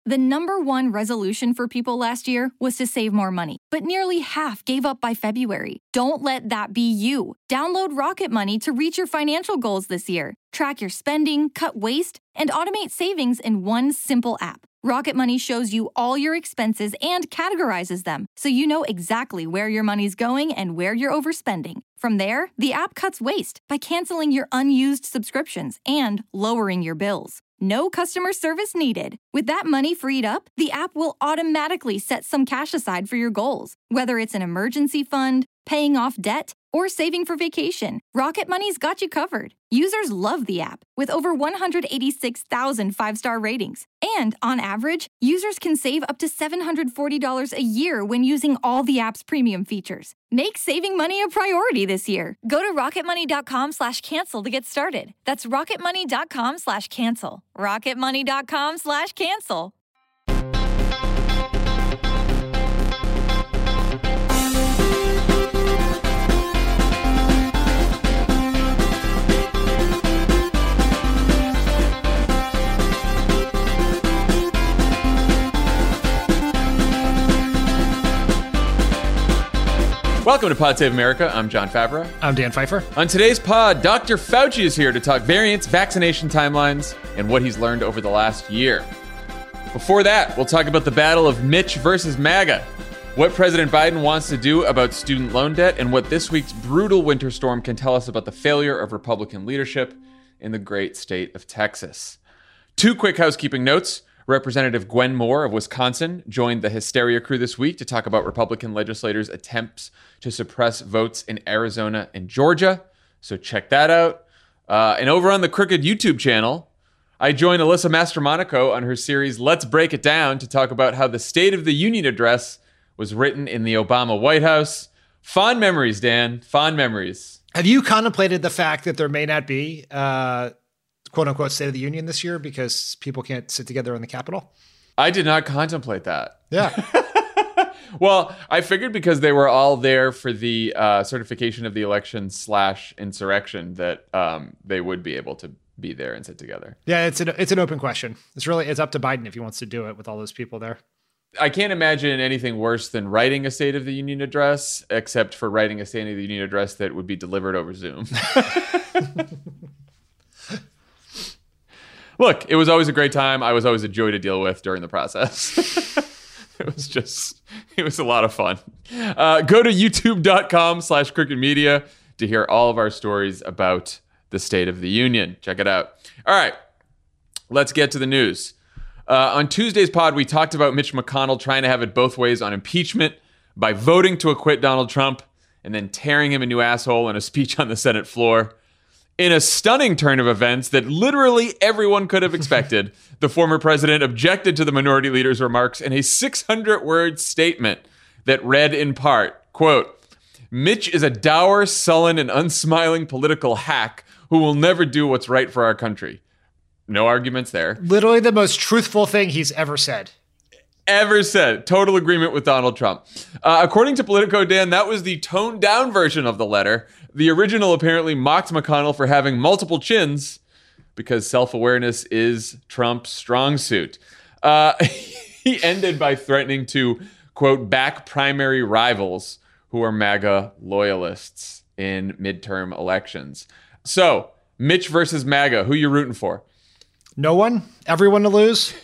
The number one resolution for people last year was to save more money, but nearly half gave up by February. Don't let that be you. Download Rocket Money to reach your financial goals this year. Track your spending, cut waste, and automate savings in one simple app. Rocket Money shows you all your expenses and categorizes them, so you know exactly where your money's going and where you're overspending. From there, the app cuts waste by canceling your unused subscriptions and lowering your bills. No customer service needed. With that money freed up, the app will automatically set some cash aside for your goals. Whether it's an emergency fund, paying off debt, or saving for vacation, Rocket Money's got you covered. Users love the app, with over 186,000 five-star ratings. And on average, users can save up to $740 a year when using all the app's premium features. Make saving money a priority this year. Go to rocketmoney.com/cancel to get started. That's rocketmoney.com/cancel. rocketmoney.com/cancel. Welcome to Pod Save America. I'm John Favreau. I'm Dan Pfeiffer. On today's pod, Dr. Fauci is here to talk variants, vaccination timelines, and what he's learned over the last year. Before that, we'll talk about the battle of Mitch versus MAGA, what President Biden wants to do about student loan debt, and what this week's brutal winter storm can tell us about the failure of Republican leadership in the great state of Texas. Two quick housekeeping notes. Representative Gwen Moore of Wisconsin joined the Hysteria crew this week to talk about Republican legislators' attempts to suppress votes in Arizona and Georgia. So check that out. And over on the Crooked YouTube channel, I joined Alyssa Mastromonaco on her series Let's Break It Down to talk about how the State of the Union address was written in the Obama White House. Fond memories, Dan. Fond memories. Have you contemplated the fact that there may not be quote unquote State of the Union this year because people can't sit together in the Capitol? I did not contemplate that. Yeah. Well, I figured because they were all there for the certification of the election / insurrection that they would be able to be there and sit together. Yeah, it's an open question. It's up to Biden if he wants to do it with all those people there. I can't imagine anything worse than writing a State of the Union address, except for writing a State of the Union address that would be delivered over Zoom. Look, it was always a great time. I was always a joy to deal with during the process. It was a lot of fun. Go to youtube.com/crookedmedia to hear all of our stories about the State of the Union. Check it out. All right, let's get to the news. On Tuesday's pod, we talked about Mitch McConnell trying to have it both ways on impeachment by voting to acquit Donald Trump and then tearing him a new asshole in a speech on the Senate floor. In a stunning turn of events that literally everyone could have expected, the former president objected to the minority leader's remarks in a 600-word statement that read in part, quote, "Mitch is a dour, sullen, and unsmiling political hack who will never do what's right for our country." No arguments there. Literally the most truthful thing he's ever said. Total agreement with Donald Trump. According to Politico, Dan, that was the toned down version of the letter. The original apparently mocked McConnell for having multiple chins because self-awareness is Trump's strong suit. He ended by threatening to, quote, back primary rivals who are MAGA loyalists in midterm elections. So, Mitch versus MAGA, who you rooting for? No one? Everyone to lose?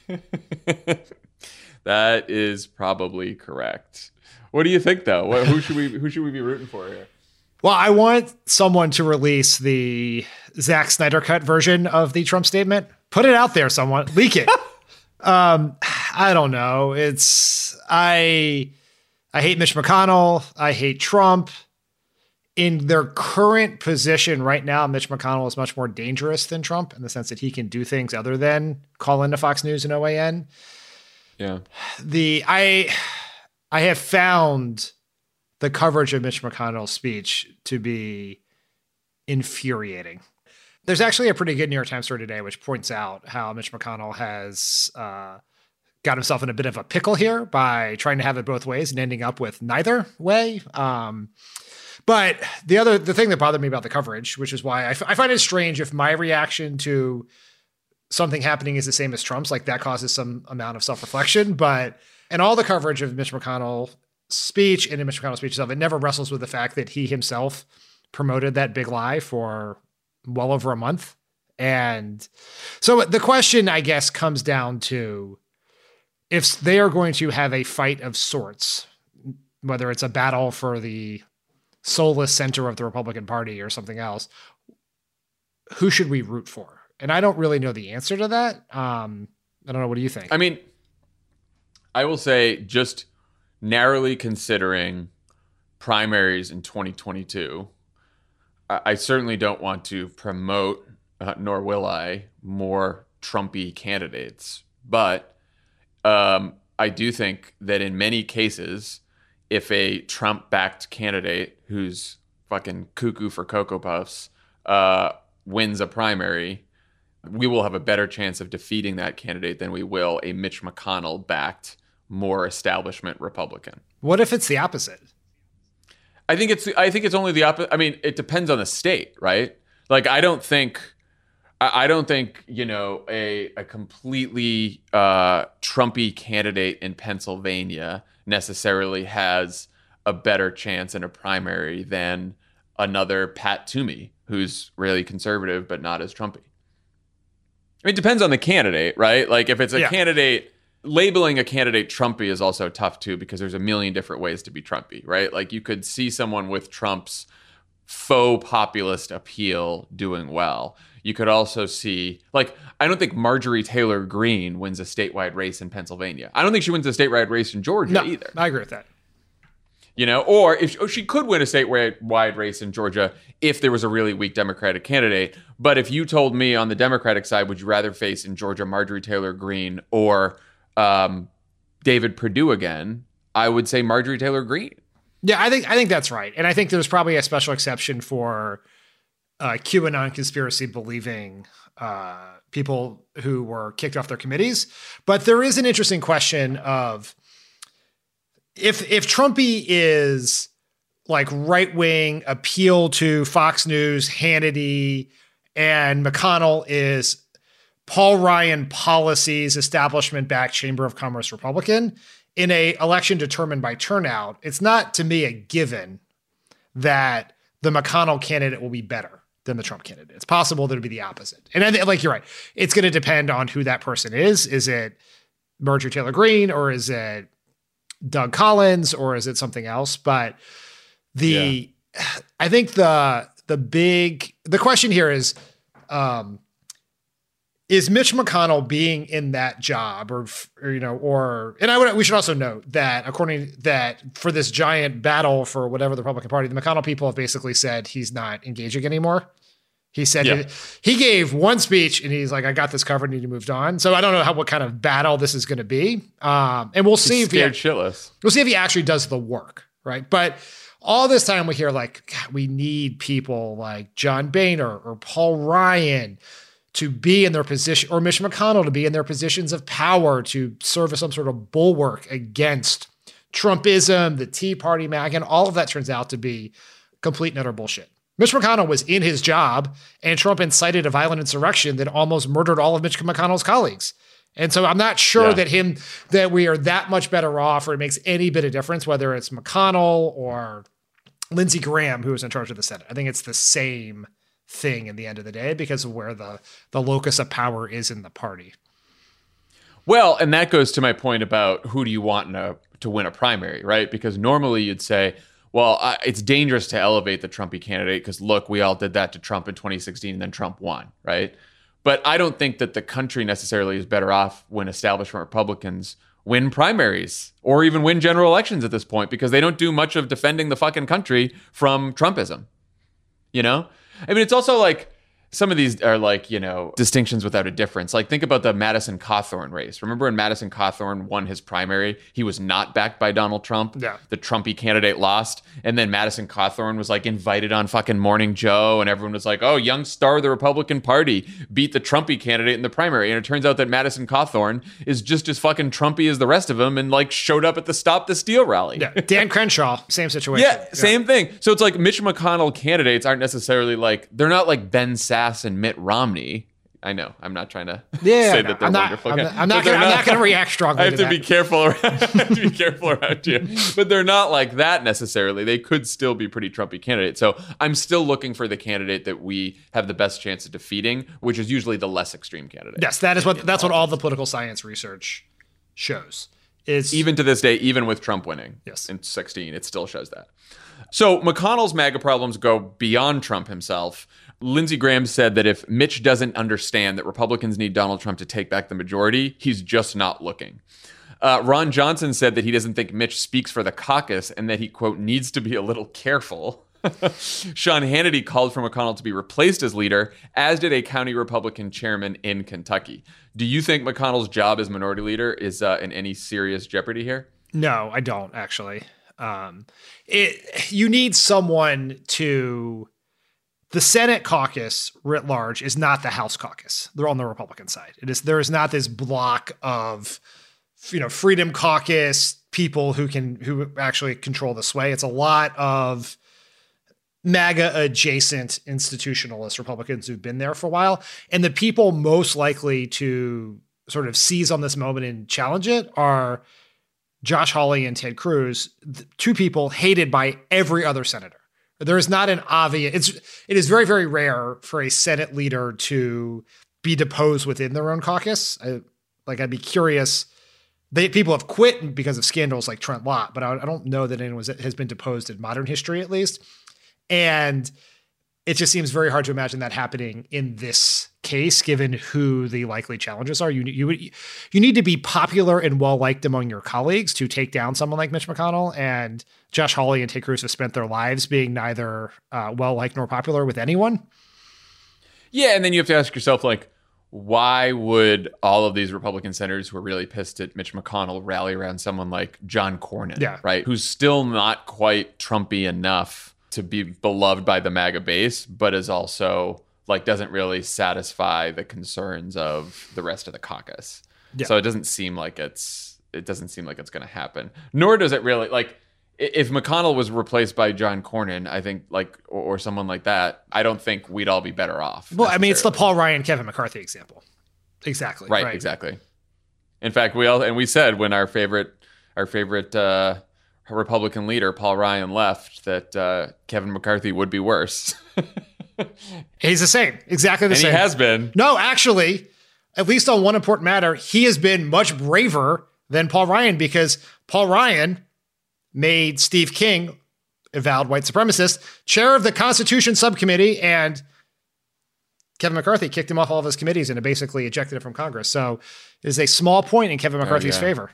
That is probably correct. What do you think, though? Who should we be rooting for here? Well, I want someone to release the Zack Snyder cut version of the Trump statement. Put it out there, someone. Leak it. I don't know. I hate Mitch McConnell. I hate Trump. In their current position right now, Mitch McConnell is much more dangerous than Trump in the sense that he can do things other than call into Fox News and OAN. Yeah. I have found the coverage of Mitch McConnell's speech to be infuriating. There's actually a pretty good New York Times story today, which points out how Mitch McConnell has got himself in a bit of a pickle here by trying to have it both ways and ending up with neither way. But the thing that bothered me about the coverage, which is why I find it strange if my reaction to something happening is the same as Trump's, like that causes some amount of self-reflection. But in all the coverage of Mitch McConnell's speech and in Mitch McConnell's speech itself, it never wrestles with the fact that he himself promoted that big lie for well over a month. And so the question, I guess, comes down to if they are going to have a fight of sorts, whether it's a battle for the soulless center of the Republican Party or something else, who should we root for? And I don't really know the answer to that. I don't know. What do you think? I mean, I will say, just narrowly considering primaries in 2022, I certainly don't want to promote, nor will I, more Trumpy candidates. But I do think that in many cases, if a Trump-backed candidate who's fucking cuckoo for Cocoa Puffs wins a primary, we will have a better chance of defeating that candidate than we will a Mitch McConnell-backed, more establishment Republican. What if it's the opposite? I think it's only the opposite. I mean, it depends on the state, right? Like, I don't think a completely Trumpy candidate in Pennsylvania necessarily has a better chance in a primary than another Pat Toomey, who's really conservative but not as Trumpy. I mean, it depends on the candidate, right? Like, if it's a candidate, labeling a candidate Trumpy is also tough too, because there's a million different ways to be Trumpy, right? Like, you could see someone with Trump's faux populist appeal doing well. You could also see, like, I don't think Marjorie Taylor Greene wins a statewide race in Pennsylvania. I don't think she wins a statewide race in Georgia either. I agree with that. Or if she could win a statewide race in Georgia if there was a really weak Democratic candidate. But if you told me on the Democratic side, would you rather face in Georgia Marjorie Taylor Greene or David Perdue again, I would say Marjorie Taylor Greene. Yeah, I think that's right. And I think there's probably a special exception for QAnon conspiracy believing people who were kicked off their committees. But there is an interesting question of if Trumpy is like right-wing appeal to Fox News, Hannity, and McConnell is Paul Ryan policies, establishment-backed Chamber of Commerce Republican, in a election determined by turnout, it's not, to me, a given that the McConnell candidate will be better than the Trump candidate. It's possible that it'll be the opposite. And I think, like, you're right. It's going to depend on who that person is. Is it Marjorie Taylor Greene, or is it Doug Collins, or is it something else? But I think the question here is Mitch McConnell being in that job we should also note that for this giant battle for whatever the Republican Party, the McConnell people have basically said he's not engaging anymore. He said he gave one speech and he's like, I got this covered and he moved on. So I don't know what kind of battle this is going to be. And we'll see we'll see if he actually does the work. Right. But all this time we hear like, God, we need people like John Boehner or Paul Ryan to be in their position, or Mitch McConnell to be in their positions of power to serve as some sort of bulwark against Trumpism, the Tea Party, MAGA, and all of that turns out to be complete and utter bullshit. Mitch McConnell was in his job, and Trump incited a violent insurrection that almost murdered all of Mitch McConnell's colleagues. And so I'm not sure that we are that much better off, or it makes any bit of difference whether it's McConnell or Lindsey Graham who is in charge of the Senate. I think it's the same thing in the end of the day because of where the locus of power is in the party. Well, and that goes to my point about who do you want to win a primary, right? Because normally you'd say, well, it's dangerous to elevate the Trumpy candidate because, look, we all did that to Trump in 2016 and then Trump won, right? But I don't think that the country necessarily is better off when establishment Republicans win primaries or even win general elections at this point, because they don't do much of defending the fucking country from Trumpism, I mean, it's also like some of these are like, distinctions without a difference. Like, think about the Madison Cawthorn race. Remember when Madison Cawthorn won his primary? He was not backed by Donald Trump. Yeah. The Trumpy candidate lost. And then Madison Cawthorn was like invited on fucking Morning Joe. And everyone was like, oh, young star of the Republican Party beat the Trumpy candidate in the primary. And it turns out that Madison Cawthorn is just as fucking Trumpy as the rest of them and like showed up at the Stop the Steal rally. Yeah. Dan Crenshaw, same situation. Yeah, same thing. So it's like Mitch McConnell candidates aren't necessarily like, they're not like Ben Sass and Mitt Romney. I know. I'm not trying to Yeah, say no, that they're wonderful. I'm not going to react strongly. I have to be careful. I have to be careful around you. But they're not like that necessarily. They could still be pretty Trumpy candidates. So I'm still looking for the candidate that we have the best chance of defeating, which is usually the less extreme candidate. Yes, that's what all the political science research shows. Is even to this day, even with Trump winning in 2016, it still shows that. So McConnell's MAGA problems go beyond Trump himself. Lindsey Graham said that if Mitch doesn't understand that Republicans need Donald Trump to take back the majority, he's just not looking. Ron Johnson said that he doesn't think Mitch speaks for the caucus and that he, quote, needs to be a little careful. Sean Hannity called for McConnell to be replaced as leader, as did a county Republican chairman in Kentucky. Do you think McConnell's job as minority leader is in any serious jeopardy here? No, I don't, actually. You need someone to... The Senate caucus writ large is not the House caucus. They're on the Republican side. There is not this block of, Freedom Caucus people who actually control the sway. It's a lot of MAGA adjacent institutionalist Republicans who've been there for a while. And the people most likely to sort of seize on this moment and challenge it are Josh Hawley and Ted Cruz, two people hated by every other senator. There is not an obvious, it is very, very rare for a Senate leader to be deposed within their own caucus. I'd be curious. People have quit because of scandals like Trent Lott, but I don't know that anyone has been deposed in modern history, at least. And it just seems very hard to imagine that happening in this case, given who the likely challengers are. You need to be popular and well-liked among your colleagues to take down someone like Mitch McConnell, and Josh Hawley and Ted Cruz have spent their lives being neither well-liked nor popular with anyone. Yeah, and then you have to ask yourself, why would all of these Republican senators who are really pissed at Mitch McConnell rally around someone like John Cornyn, right? Who's still not quite Trumpy enough to be beloved by the MAGA base, but is also doesn't really satisfy the concerns of the rest of the caucus. Yeah. So it doesn't seem like it's going to happen. Nor does it really if McConnell was replaced by John Cornyn, I think or someone like that, I don't think we'd all be better off. Well, I mean, it's the Paul Ryan, Kevin McCarthy example. Exactly. Right. Exactly. In fact, we said when our favorite Republican leader, Paul Ryan, left that Kevin McCarthy would be worse. He's the same. Exactly the same. And he has been. No, actually, at least on one important matter, he has been much braver than Paul Ryan, because Paul Ryan made Steve King, avowed white supremacist, chair of the Constitution Subcommittee, and Kevin McCarthy kicked him off all of his committees and basically ejected him from Congress. So it is a small point in Kevin McCarthy's favor.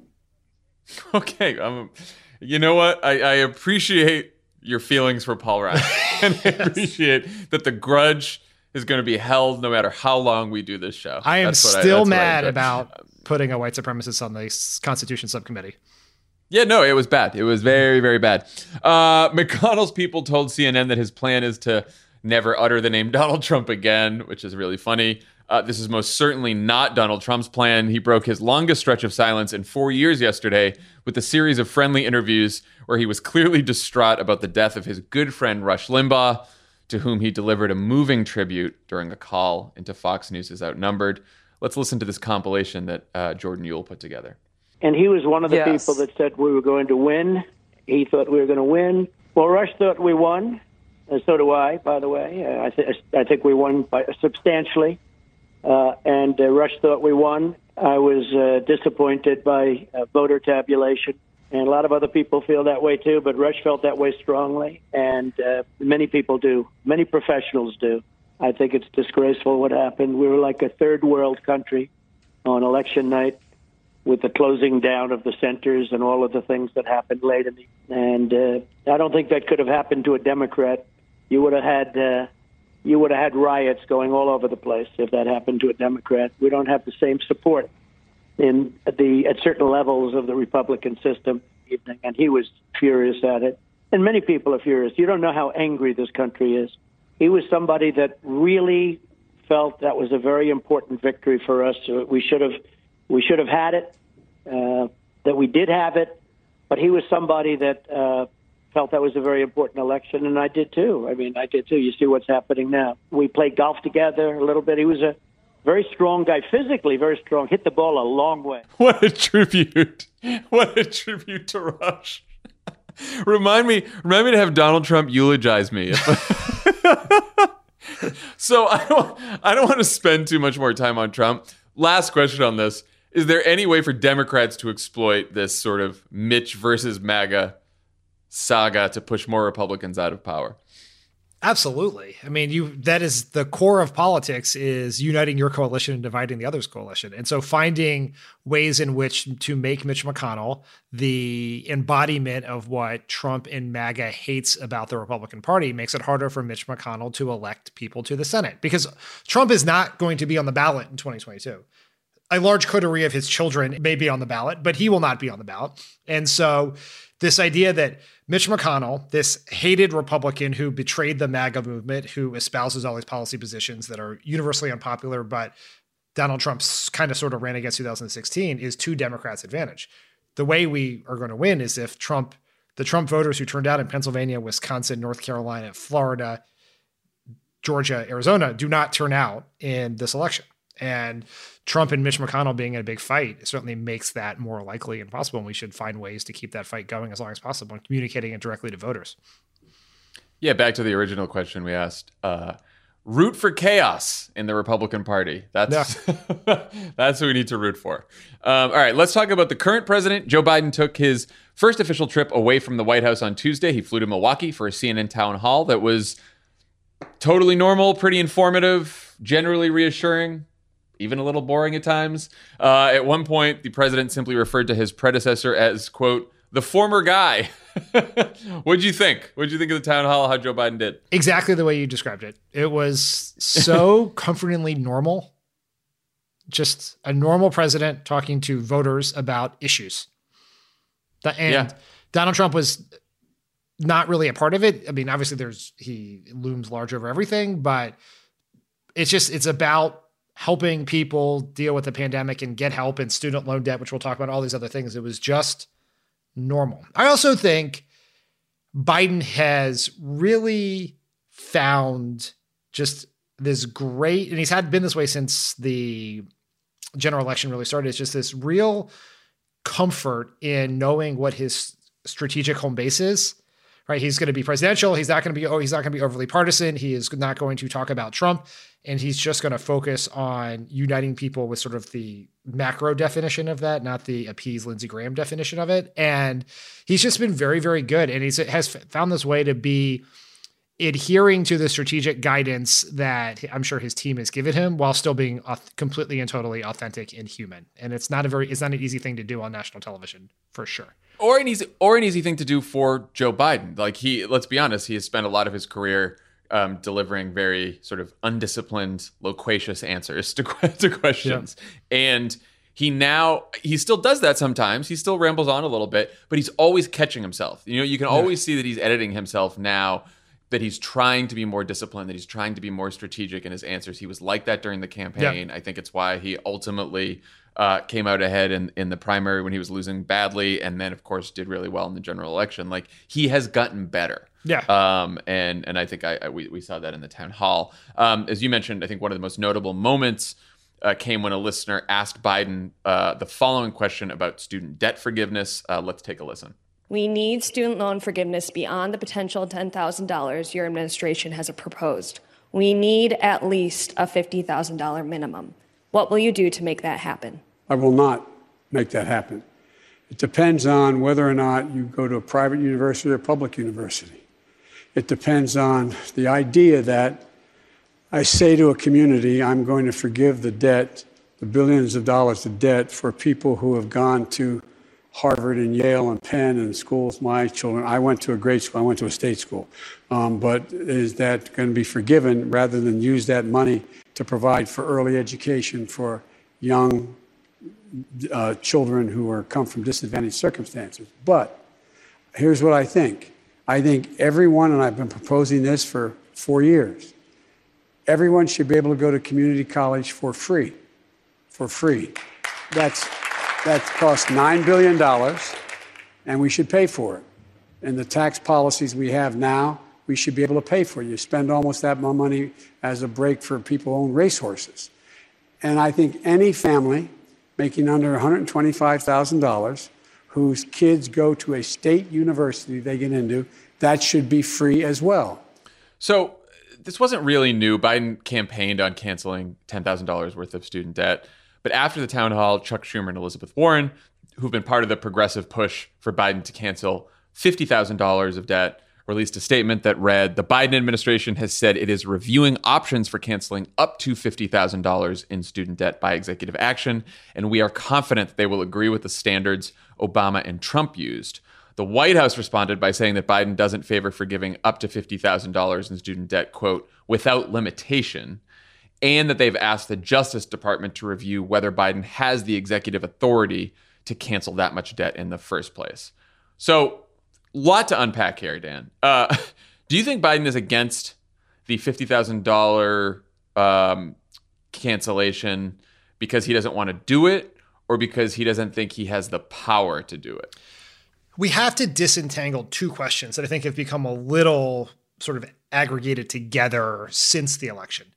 Okay. You know what? I appreciate your feelings for Paul Ryan. And I appreciate that the grudge is going to be held no matter how long we do this show. I am still mad about putting a white supremacist on the Constitution Subcommittee. Yeah, no, it was bad. It was very, very bad. McConnell's people told CNN that his plan is to never utter the name Donald Trump again, which is really funny. This is most certainly not Donald Trump's plan. He broke his longest stretch of silence in 4 years yesterday with a series of friendly interviews where he was clearly distraught about the death of his good friend Rush Limbaugh, to whom he delivered a moving tribute during a call into Fox News' Outnumbered. Let's listen to this compilation that Jordan Uhl put together. And he was one of the people that said we were going to win. He thought we were going to win. Well, Rush thought we won, and so do I, by the way. I think we won substantially. And Rush thought we won. I was disappointed by voter tabulation. And a lot of other people feel that way, too. But Rush felt that way strongly. And many people do. Many professionals do. I think it's disgraceful what happened. We were like a third world country on election night, with the closing down of the centers and all of the things that happened later. And I don't think that could have happened to a Democrat. You would have had riots going all over the place if that happened to a Democrat. We don't have the same support at certain levels of the Republican system. And he was furious at it. And many people are furious. You don't know how angry this country is. He was somebody that really felt that was a very important victory for us. We should have had it, that we did have it, but he was somebody that felt that was a very important election, and I did too. I did too. You see what's happening now. We played golf together a little bit. He was Very strong guy, physically very strong, hit the ball a long way. What a tribute. What a tribute to Rush. Remind me to have Donald Trump eulogize me. So I don't want to spend too much more time on Trump. Last question on this. Is there any way for Democrats to exploit this sort of Mitch versus MAGA saga to push more Republicans out of power? Absolutely. I mean, that is the core of politics, is uniting your coalition and dividing the other's coalition. And so finding ways in which to make Mitch McConnell the embodiment of what Trump and MAGA hates about the Republican Party makes it harder for Mitch McConnell to elect people to the Senate, because Trump is not going to be on the ballot in 2022. A large coterie of his children may be on the ballot, but he will not be on the ballot. And so this idea that Mitch McConnell, this hated Republican who betrayed the MAGA movement, who espouses all these policy positions that are universally unpopular, but Donald Trump's kind of sort of ran against 2016, is to Democrats' advantage. The way we are going to win is if the Trump voters who turned out in Pennsylvania, Wisconsin, North Carolina, Florida, Georgia, Arizona do not turn out in this election. And Trump and Mitch McConnell being in a big fight certainly makes that more likely and possible. And we should find ways to keep that fight going as long as possible and communicating it directly to voters. Yeah, back to the original question we asked. Root for chaos in the Republican Party. That's what we need to root for. All right, let's talk about the current president. Joe Biden took his first official trip away from the White House on Tuesday. He flew to Milwaukee for a CNN town hall that was totally normal, pretty informative, generally reassuring, even a little boring at times. At one point, the president simply referred to his predecessor as, quote, the former guy. What'd you think? What'd you think of the town hall, how Joe Biden did? Exactly the way you described it. It was so comfortingly normal. Just a normal president talking to voters about issues. And Donald Trump was not really a part of it. I mean, obviously he looms large over everything, but it's about helping people deal with the pandemic and get help and student loan debt, which we'll talk about, all these other things. It was just normal. I also think Biden has really found just this great, and he's been this way since the general election really started. It's just this real comfort in knowing what his strategic home base is. Right, he's going to be presidential. He's not going to be overly partisan. He is not going to talk about Trump, and he's just going to focus on uniting people with sort of the macro definition of that, not the appease Lindsey Graham definition of it. And he's just been very, very good, and he has found this way to be adhering to the strategic guidance that I'm sure his team has given him, while still being completely and totally authentic and human. And it's not an easy thing to do on national television, for sure. Or an easy thing to do for Joe Biden. Like let's be honest, he has spent a lot of his career delivering very sort of undisciplined, loquacious answers to questions. Yeah. And he still does that sometimes. He still rambles on a little bit, but he's always catching himself. You know, you can always see that he's editing himself now, that he's trying to be more disciplined, that he's trying to be more strategic in his answers. He was like that during the campaign. Yeah. I think it's why he ultimately came out ahead in the primary when he was losing badly, and then, of course, did really well in the general election. Like, he has gotten better. Yeah. And I think we saw that in the town hall. As you mentioned, I think one of the most notable moments came when a listener asked Biden the following question about student debt forgiveness. Let's take a listen. We need student loan forgiveness beyond the potential $10,000 your administration has proposed. We need at least a $50,000 minimum. What will you do to make that happen? I will not make that happen. It depends on whether or not you go to a private university or a public university. It depends on the idea that I say to a community, I'm going to forgive the debt, the billions of dollars of debt for people who have gone to Harvard and Yale and Penn and schools. My children, I went to a great school, I went to a state school. But is that going to be forgiven rather than use that money to provide for early education for young children who come from disadvantaged circumstances? But here's what I think. I think everyone, and I've been proposing this for 4 years, everyone should be able to go to community college for free. For free. That costs $9 billion, and we should pay for it. And the tax policies we have now, we should be able to pay for it. You spend almost that money as a break for people who own racehorses. And I think any family making under $125,000 whose kids go to a state university they get into, that should be free as well. So this wasn't really new. Biden campaigned on canceling $10,000 worth of student debt. But after the town hall, Chuck Schumer and Elizabeth Warren, who've been part of the progressive push for Biden to cancel $50,000 of debt, released a statement that read, "The Biden administration has said it is reviewing options for canceling up to $50,000 in student debt by executive action, and we are confident that they will agree with the standards Obama and Trump used." The White House responded by saying that Biden doesn't favor forgiving up to $50,000 in student debt, quote, "without limitation," and that they've asked the Justice Department to review whether Biden has the executive authority to cancel that much debt in the first place. So, lot to unpack here, Dan. Do you think Biden is against the $50,000 cancellation because he doesn't want to do it, or because he doesn't think he has the power to do it? We have to disentangle two questions that I think have become a little sort of aggregated together since the election.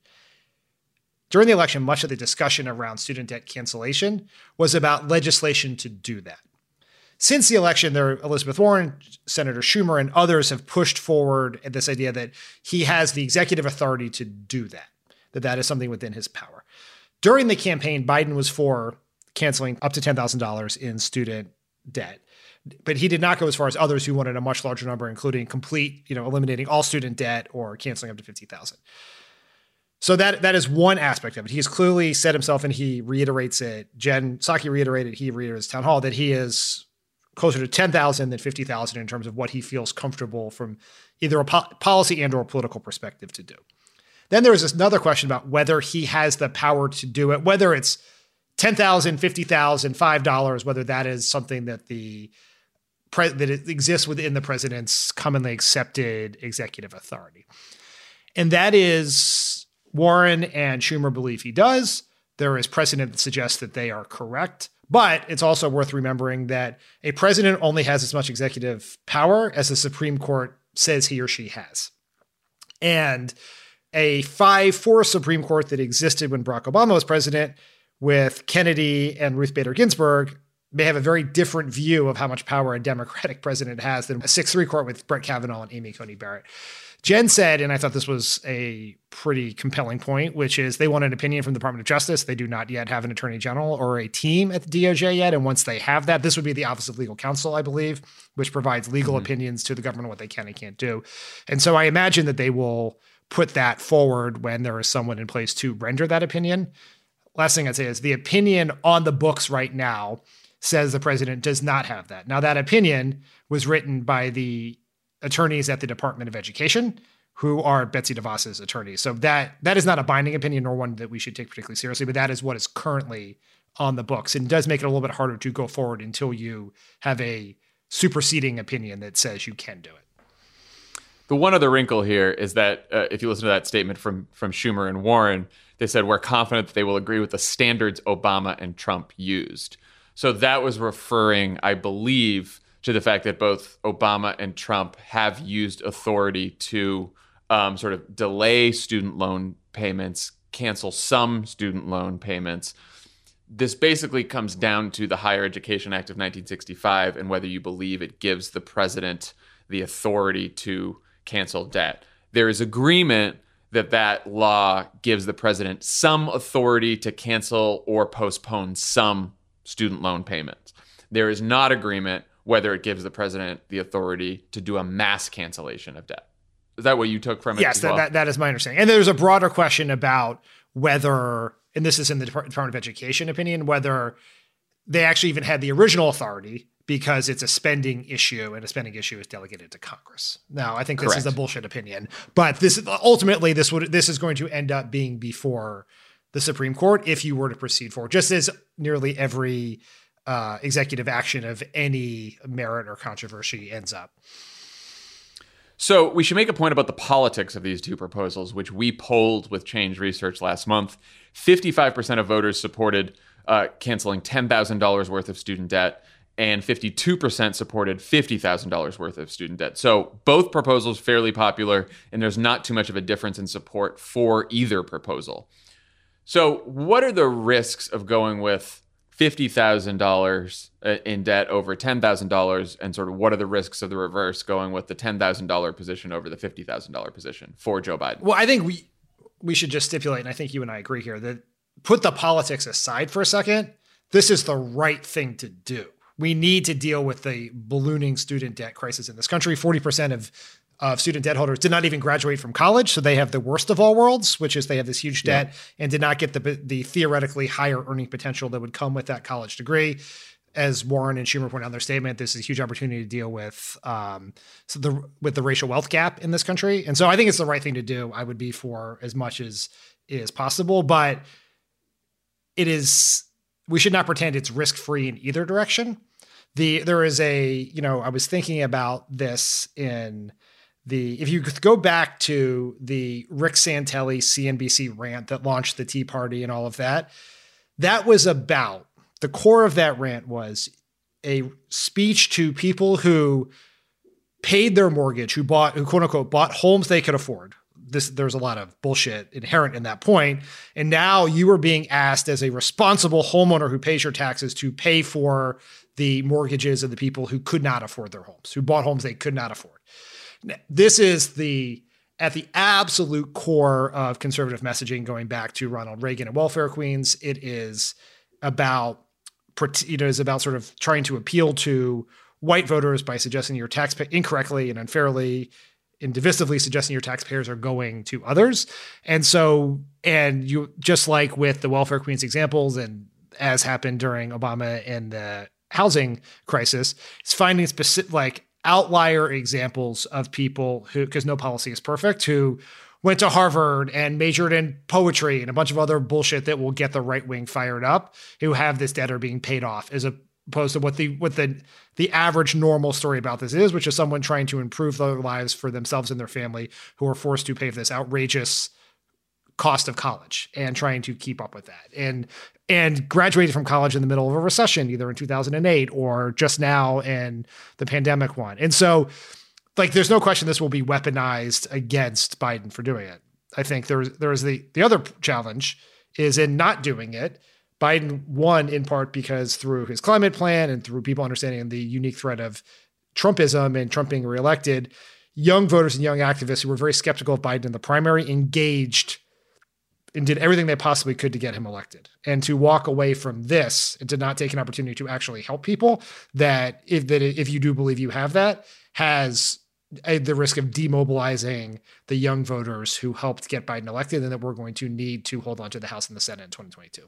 During the election, much of the discussion around student debt cancellation was about legislation to do that. Since the election, Elizabeth Warren, Senator Schumer, and others have pushed forward this idea that he has the executive authority to do that, that is something within his power. During the campaign, Biden was for canceling up to $10,000 in student debt. But he did not go as far as others who wanted a much larger number, including eliminating all student debt or canceling up to $50,000. So that is one aspect of it. He has clearly said himself, and he reiterates it. Jen Psaki reiterated, he reiterated at town hall, that he is closer to $10,000 than $50,000 in terms of what he feels comfortable from either a policy and or a political perspective to do. Then there is another question about whether he has the power to do it, whether it's $10,000, $50,000, $5, whether that is something that that it exists within the president's commonly accepted executive authority. And that is, Warren and Schumer believe he does. There is precedent that suggests that they are correct. But it's also worth remembering that a president only has as much executive power as the Supreme Court says he or she has. And a 5-4 Supreme Court that existed when Barack Obama was president, with Kennedy and Ruth Bader Ginsburg, may have a very different view of how much power a Democratic president has than a 6-3 court with Brett Kavanaugh and Amy Coney Barrett. Jen said, and I thought this was a pretty compelling point, which is they want an opinion from the Department of Justice. They do not yet have an attorney general or a team at the DOJ yet. And once they have that, this would be the Office of Legal Counsel, I believe, which provides legal opinions to the government, what they can and can't do. And so I imagine that they will put that forward when there is someone in place to render that opinion. Last thing I'd say is the opinion on the books right now says the president does not have that. Now, that opinion was written by the attorneys at the Department of Education, who are Betsy DeVos's attorneys. So that is not a binding opinion, nor one that we should take particularly seriously, but that is what is currently on the books, and does make it a little bit harder to go forward until you have a superseding opinion that says you can do it. The one other wrinkle here is that if you listen to that statement from Schumer and Warren, they said, we're confident that they will agree with the standards Obama and Trump used. So that was referring, I believe, to the fact that both Obama and Trump have used authority to sort of delay student loan payments, cancel some student loan payments. This basically comes down to the Higher Education Act of 1965 and whether you believe it gives the president the authority to cancel debt. There is agreement that law gives the president some authority to cancel or postpone some student loan payments. There is not agreement whether it gives the president the authority to do a mass cancellation of debt. Is that what you took from it? Yes, that is my understanding. And there's a broader question about whether, and this is in the Department of Education opinion, whether they actually even had the original authority, because it's a spending issue, and a spending issue is delegated to Congress. Now, I think this is a bullshit opinion, but this is going to end up being before the Supreme Court if you were to proceed forward, just as nearly every executive action of any merit or controversy ends up. So we should make a point about the politics of these two proposals, which we polled with Change Research last month. 55% of voters supported canceling $10,000 worth of student debt, and 52% supported $50,000 worth of student debt. So both proposals fairly popular, and there's not too much of a difference in support for either proposal. So what are the risks of going with $50,000 in debt over $10,000, and sort of what are the risks of the reverse, going with the $10,000 position over the $50,000 position for Joe Biden? Well, I think we should just stipulate, and I think you and I agree here, that put the politics aside for a second, this is the right thing to do. We need to deal with the ballooning student debt crisis in this country. 40% of student debt holders did not even graduate from college, so they have the worst of all worlds, which is they have this huge debt and did not get the theoretically higher earning potential that would come with that college degree. As Warren and Schumer point out in their statement, this is a huge opportunity to deal with with the racial wealth gap in this country. And so I think it's the right thing to do. I would be for as much as is possible, but we should not pretend it's risk-free in either direction. There is I was thinking about this if you go back to the Rick Santelli CNBC rant that launched the Tea Party and all of that, that was about, the core of that rant was a speech to people who paid their mortgage, who quote unquote bought homes they could afford. There's a lot of bullshit inherent in that point. And now you are being asked as a responsible homeowner who pays your taxes to pay for the mortgages of the people who could not afford their homes, who bought homes they could not afford. This is at the absolute core of conservative messaging, going back to Ronald Reagan and welfare queens. It is about, sort of trying to appeal to white voters by suggesting your incorrectly and unfairly and divisively suggesting your taxpayers are going to others. And you, just like with the welfare queens examples, and as happened during Obama and the housing crisis, it's finding specific outlier examples of people who, because no policy is perfect, who went to Harvard and majored in poetry and a bunch of other bullshit that will get the right wing fired up, who have this debt are being paid off, as opposed to what the average normal story about this is, which is someone trying to improve their lives for themselves and their family who are forced to pay for this outrageous cost of college and trying to keep up with that. And graduated from college in the middle of a recession, either in 2008 or just now in the pandemic one. And so, there's no question this will be weaponized against Biden for doing it. I think there is the other challenge is in not doing it. Biden won in part because through his climate plan and through people understanding the unique threat of Trumpism and Trump being reelected, young voters and young activists who were very skeptical of Biden in the primary engaged and did everything they possibly could to get him elected. And to walk away from this and to not take an opportunity to actually help people, that if you do believe you have that, has the risk of demobilizing the young voters who helped get Biden elected, and that we're going to need to hold on to the House and the Senate in 2022.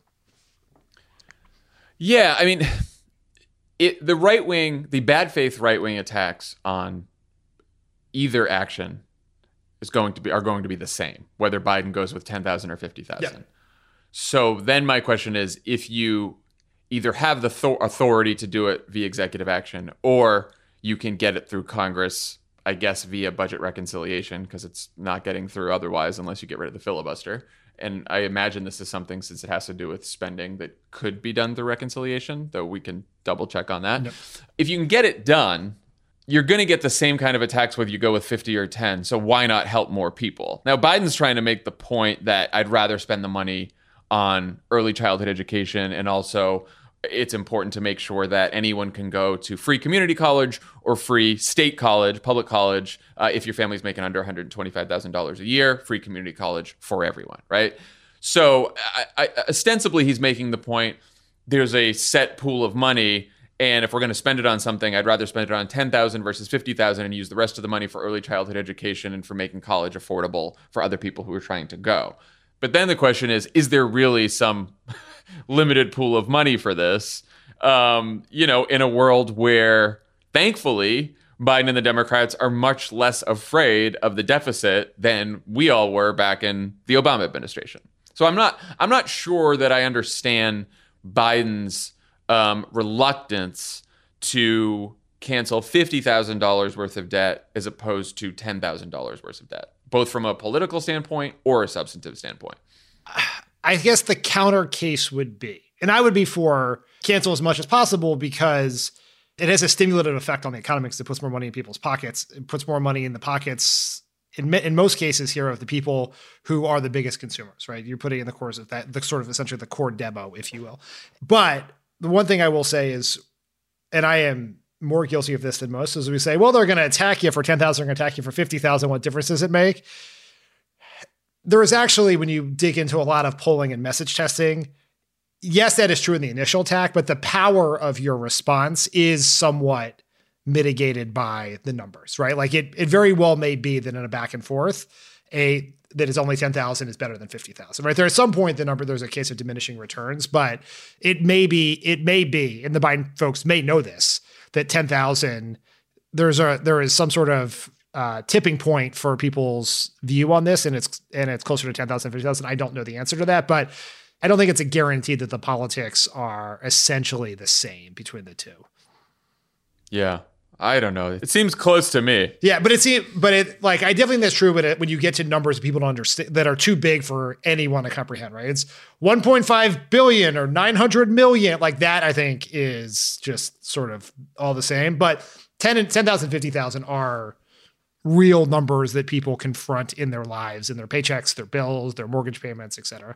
Yeah, I mean, the right wing, the bad faith right wing attacks on either action are going to be the same, whether Biden goes with 10,000 or 50,000. Yeah. So then my question is, if you either have the authority to do it via executive action, or you can get it through Congress, I guess via budget reconciliation, because it's not getting through otherwise unless you get rid of the filibuster. And I imagine this is something, since it has to do with spending, that could be done through reconciliation, though we can double check on that. Yep. If you can get it done, you're going to get the same kind of attacks whether you go with 50 or 10. So why not help more people? Now, Biden's trying to make the point that I'd rather spend the money on early childhood education, and also it's important to make sure that anyone can go to free community college or free state college, public college, if your family's making under $125,000 a year, free community college for everyone, right? So ostensibly, he's making the point there's a set pool of money, and if we're going to spend it on something, I'd rather spend it on 10,000 versus 50,000 and use the rest of the money for early childhood education and for making college affordable for other people who are trying to go. But then the question is there really some limited pool of money for this? In a world where, thankfully, Biden and the Democrats are much less afraid of the deficit than we all were back in the Obama administration. So I'm not sure that I understand Biden's reluctance to cancel $50,000 worth of debt as opposed to $10,000 worth of debt, both from a political standpoint or a substantive standpoint. I guess the counter case would be, and I would be for cancel as much as possible, because it has a stimulative effect on the economy because it puts more money in people's pockets. It puts more money in the pockets in most cases here of the people who are the biggest consumers, right? You're putting in the course of that, the sort of essentially the core demo, if you will. But the one thing I will say is, and I am more guilty of this than most, is we say, well, they're going to attack you for 10,000, they're going to attack you for 50,000. What difference does it make? There is actually, when you dig into a lot of polling and message testing, yes, that is true in the initial attack, but the power of your response is somewhat mitigated by the numbers, right? Like it very well may be that in a back and forth, that is only 10,000 is better than 50,000, right? There at some point, there's a case of diminishing returns, but it may be, and the Biden folks may know this, that 10,000, there is some sort of tipping point for people's view on this, and it's closer to 10,000, 50,000. I don't know the answer to that, but I don't think it's a guarantee that the politics are essentially the same between the two. Yeah. I don't know. It seems close to me. Yeah, but I definitely think that's true. But when you get to numbers people don't understand that are too big for anyone to comprehend, right? It's 1.5 billion or 900 million. Like that, I think is just sort of all the same. But 10,000, 50,000 are real numbers that people confront in their lives, in their paychecks, their bills, their mortgage payments, et cetera.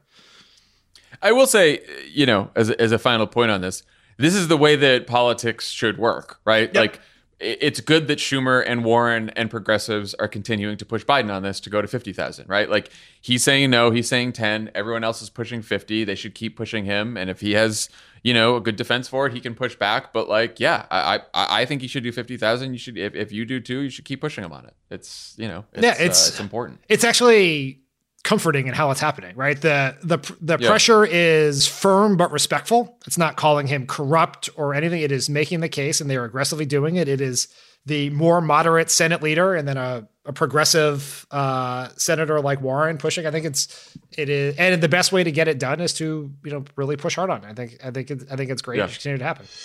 I will say, as a final point on this is the way that politics should work, right? Yep. Like, it's good that Schumer and Warren and progressives are continuing to push Biden on this to go to 50,000, right? Like he's saying no, he's saying 10. Everyone else is pushing 50. They should keep pushing him. And if he has, a good defense for it, he can push back. But like, yeah, I think he should do 50,000. You should, if you do too, you should keep pushing him on it. It's important. It's actually comforting in how it's happening, right? The pressure is firm but respectful. It's not calling him corrupt or anything. It is making the case, and they are aggressively doing it. It is the more moderate Senate leader and then a progressive senator like Warren pushing. I think it is, and the best way to get it done is to really push hard on it. I think it's great. It should continue to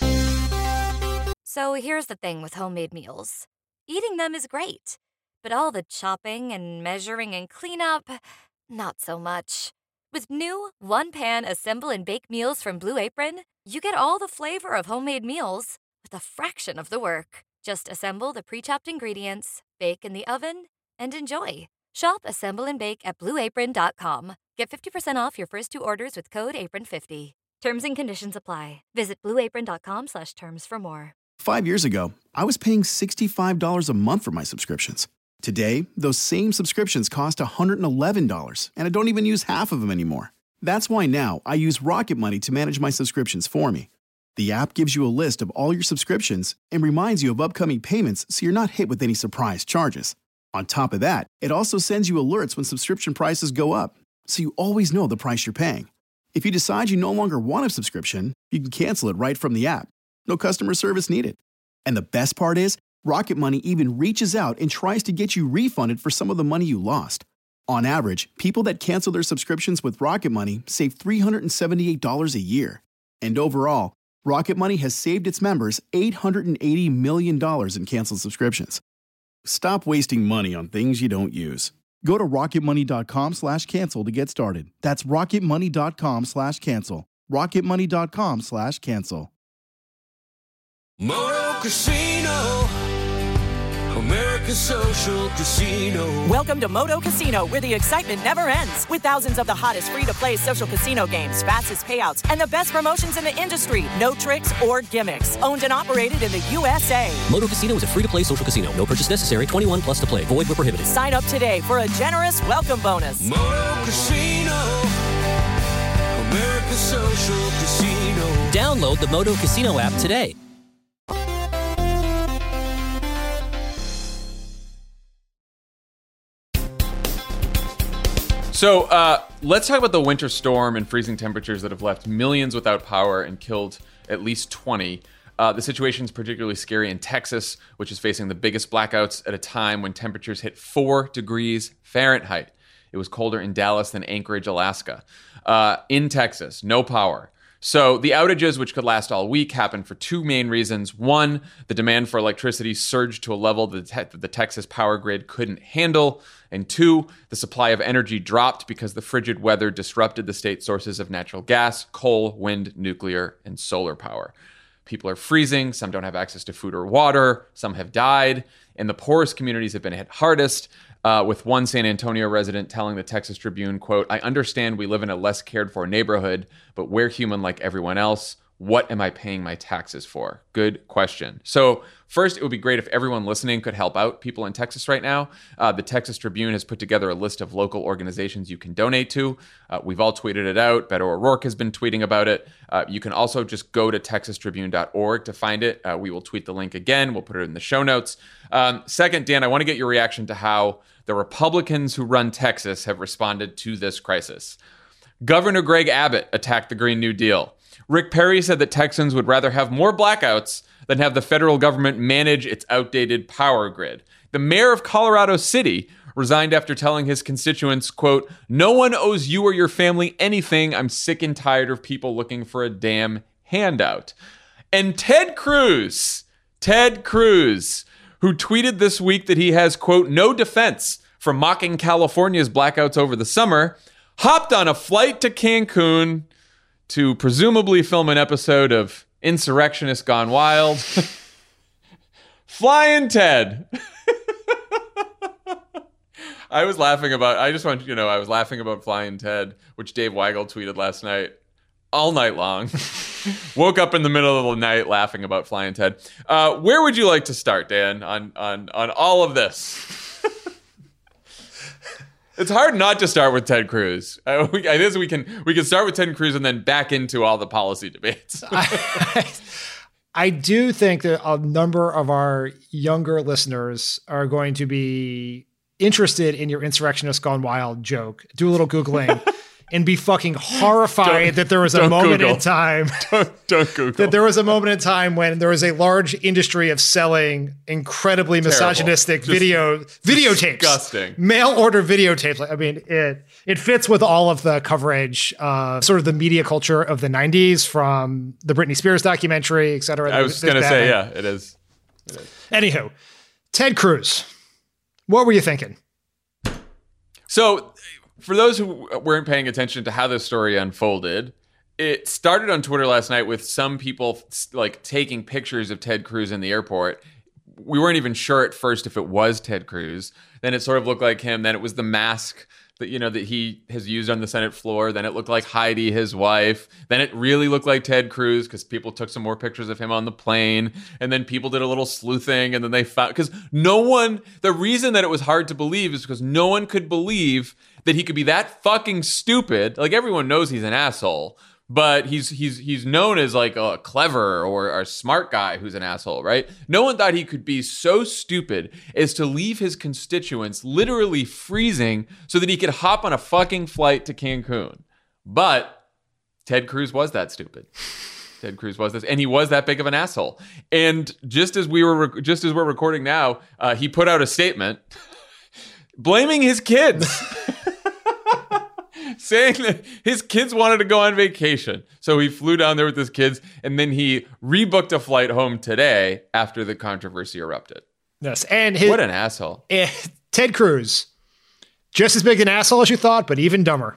happen. So here's the thing with homemade meals: eating them is great, but all the chopping and measuring and cleanup, not so much. With new one-pan assemble and bake meals from Blue Apron, you get all the flavor of homemade meals with a fraction of the work. Just assemble the pre-chopped ingredients, bake in the oven, and enjoy. Shop, assemble, and bake at BlueApron.com. Get 50% off your first 2 orders with code APRON50. Terms and conditions apply. Visit BlueApron.com/terms for more. 5 years ago, I was paying $65 a month for my subscriptions. Today, those same subscriptions cost $111, and I don't even use half of them anymore. That's why now I use Rocket Money to manage my subscriptions for me. The app gives you a list of all your subscriptions and reminds you of upcoming payments so you're not hit with any surprise charges. On top of that, it also sends you alerts when subscription prices go up, so you always know the price you're paying. If you decide you no longer want a subscription, you can cancel it right from the app. No customer service needed. And the best part is, Rocket Money even reaches out and tries to get you refunded for some of the money you lost. On average, people that cancel their subscriptions with Rocket Money save $378 a year. And overall, Rocket Money has saved its members $880 million in canceled subscriptions. Stop wasting money on things you don't use. Go to rocketmoney.com/cancel to get started. That's rocketmoney.com/cancel. rocketmoney.com/cancel. Moto Casino, America's social casino. Welcome to Moto Casino, where the excitement never ends. With thousands of the hottest free-to-play social casino games, fastest payouts, and the best promotions in the industry. No tricks or gimmicks. Owned and operated in the USA. Moto Casino is a free-to-play social casino. No purchase necessary. 21 plus to play. Void where prohibited. Sign up today for a generous welcome bonus. Moto Casino, America's social casino. Download the Moto Casino app today. So let's talk about the winter storm and freezing temperatures that have left millions without power and killed at least 20. The situation is particularly scary in Texas, which is facing the biggest blackouts at a time when temperatures hit 4 degrees Fahrenheit. It was colder in Dallas than Anchorage, Alaska. In Texas, no power. So the outages, which could last all week, happened for 2 main reasons. One, the demand for electricity surged to a level that the Texas power grid couldn't handle. And 2, the supply of energy dropped because the frigid weather disrupted the state's sources of natural gas, coal, wind, nuclear, and solar power. People are freezing. Some don't have access to food or water. Some have died. And the poorest communities have been hit hardest. with one San Antonio resident telling the Texas Tribune, quote, "I understand we live in a less cared for neighborhood, but we're human like everyone else. What am I paying my taxes for?" Good question. So first, it would be great if everyone listening could help out people in Texas right now. The Texas Tribune has put together a list of local organizations you can donate to. We've all tweeted it out. Beto O'Rourke has been tweeting about it. You can also just go to texastribune.org to find it. We will tweet the link again. We'll put it in the show notes. Second, Dan, I want to get your reaction to how the Republicans who run Texas have responded to this crisis. Governor Greg Abbott attacked the Green New Deal. Rick Perry said that Texans would rather have more blackouts than have the federal government manage its outdated power grid. The mayor of Colorado City resigned after telling his constituents, quote, "No one owes you or your family anything. I'm sick and tired of people looking for a damn handout." And Ted Cruz, who tweeted this week that he has, quote, "no defense for mocking California's blackouts over the summer," hopped on a flight to Cancun to presumably film an episode of Insurrectionists Gone Wild. Flying Ted. I was laughing about Flying Ted, which Dave Weigel tweeted last night, all night long. Woke up in the middle of the night laughing about Flying Ted. Where would you like to start, Dan, on all of this? It's hard not to start with Ted Cruz. I guess we can start with Ted Cruz and then back into all the policy debates. I do think that a number of our younger listeners are going to be interested in your Insurrectionists Gone Wild joke. Do a little Googling and be fucking horrified that there was a moment in time. Don't Google. That there was a moment in time when there was a large industry of selling incredibly misogynistic videotapes. Disgusting. Mail order videotapes. I mean, it fits with all of the coverage of sort of the media culture of the 90s, from the Britney Spears documentary, et cetera. I was going to say, yeah, it is. Anywho, Ted Cruz, what were you thinking? So, for those who weren't paying attention to how this story unfolded, it started on Twitter last night with some people like taking pictures of Ted Cruz in the airport. We weren't even sure at first if it was Ted Cruz. Then it sort of looked like him. Then it was the mask that he has used on the Senate floor. Then it looked like Heidi, his wife. Then it really looked like Ted Cruz because people took some more pictures of him on the plane. And then people did a little sleuthing, and then they found, because the reason that it was hard to believe is because no one could believe that he could be that fucking stupid. Like, everyone knows he's an asshole, but he's known as like a clever or a smart guy who's an asshole, right? No one thought he could be so stupid as to leave his constituents literally freezing so that he could hop on a fucking flight to Cancun. But Ted Cruz was that stupid. Ted Cruz was this, and he was that big of an asshole. And just as we're recording now, he put out a statement blaming his kids. Saying that his kids wanted to go on vacation. So he flew down there with his kids, and then he rebooked a flight home today after the controversy erupted. Yes, and what an asshole. Ted Cruz, just as big an asshole as you thought, but even dumber.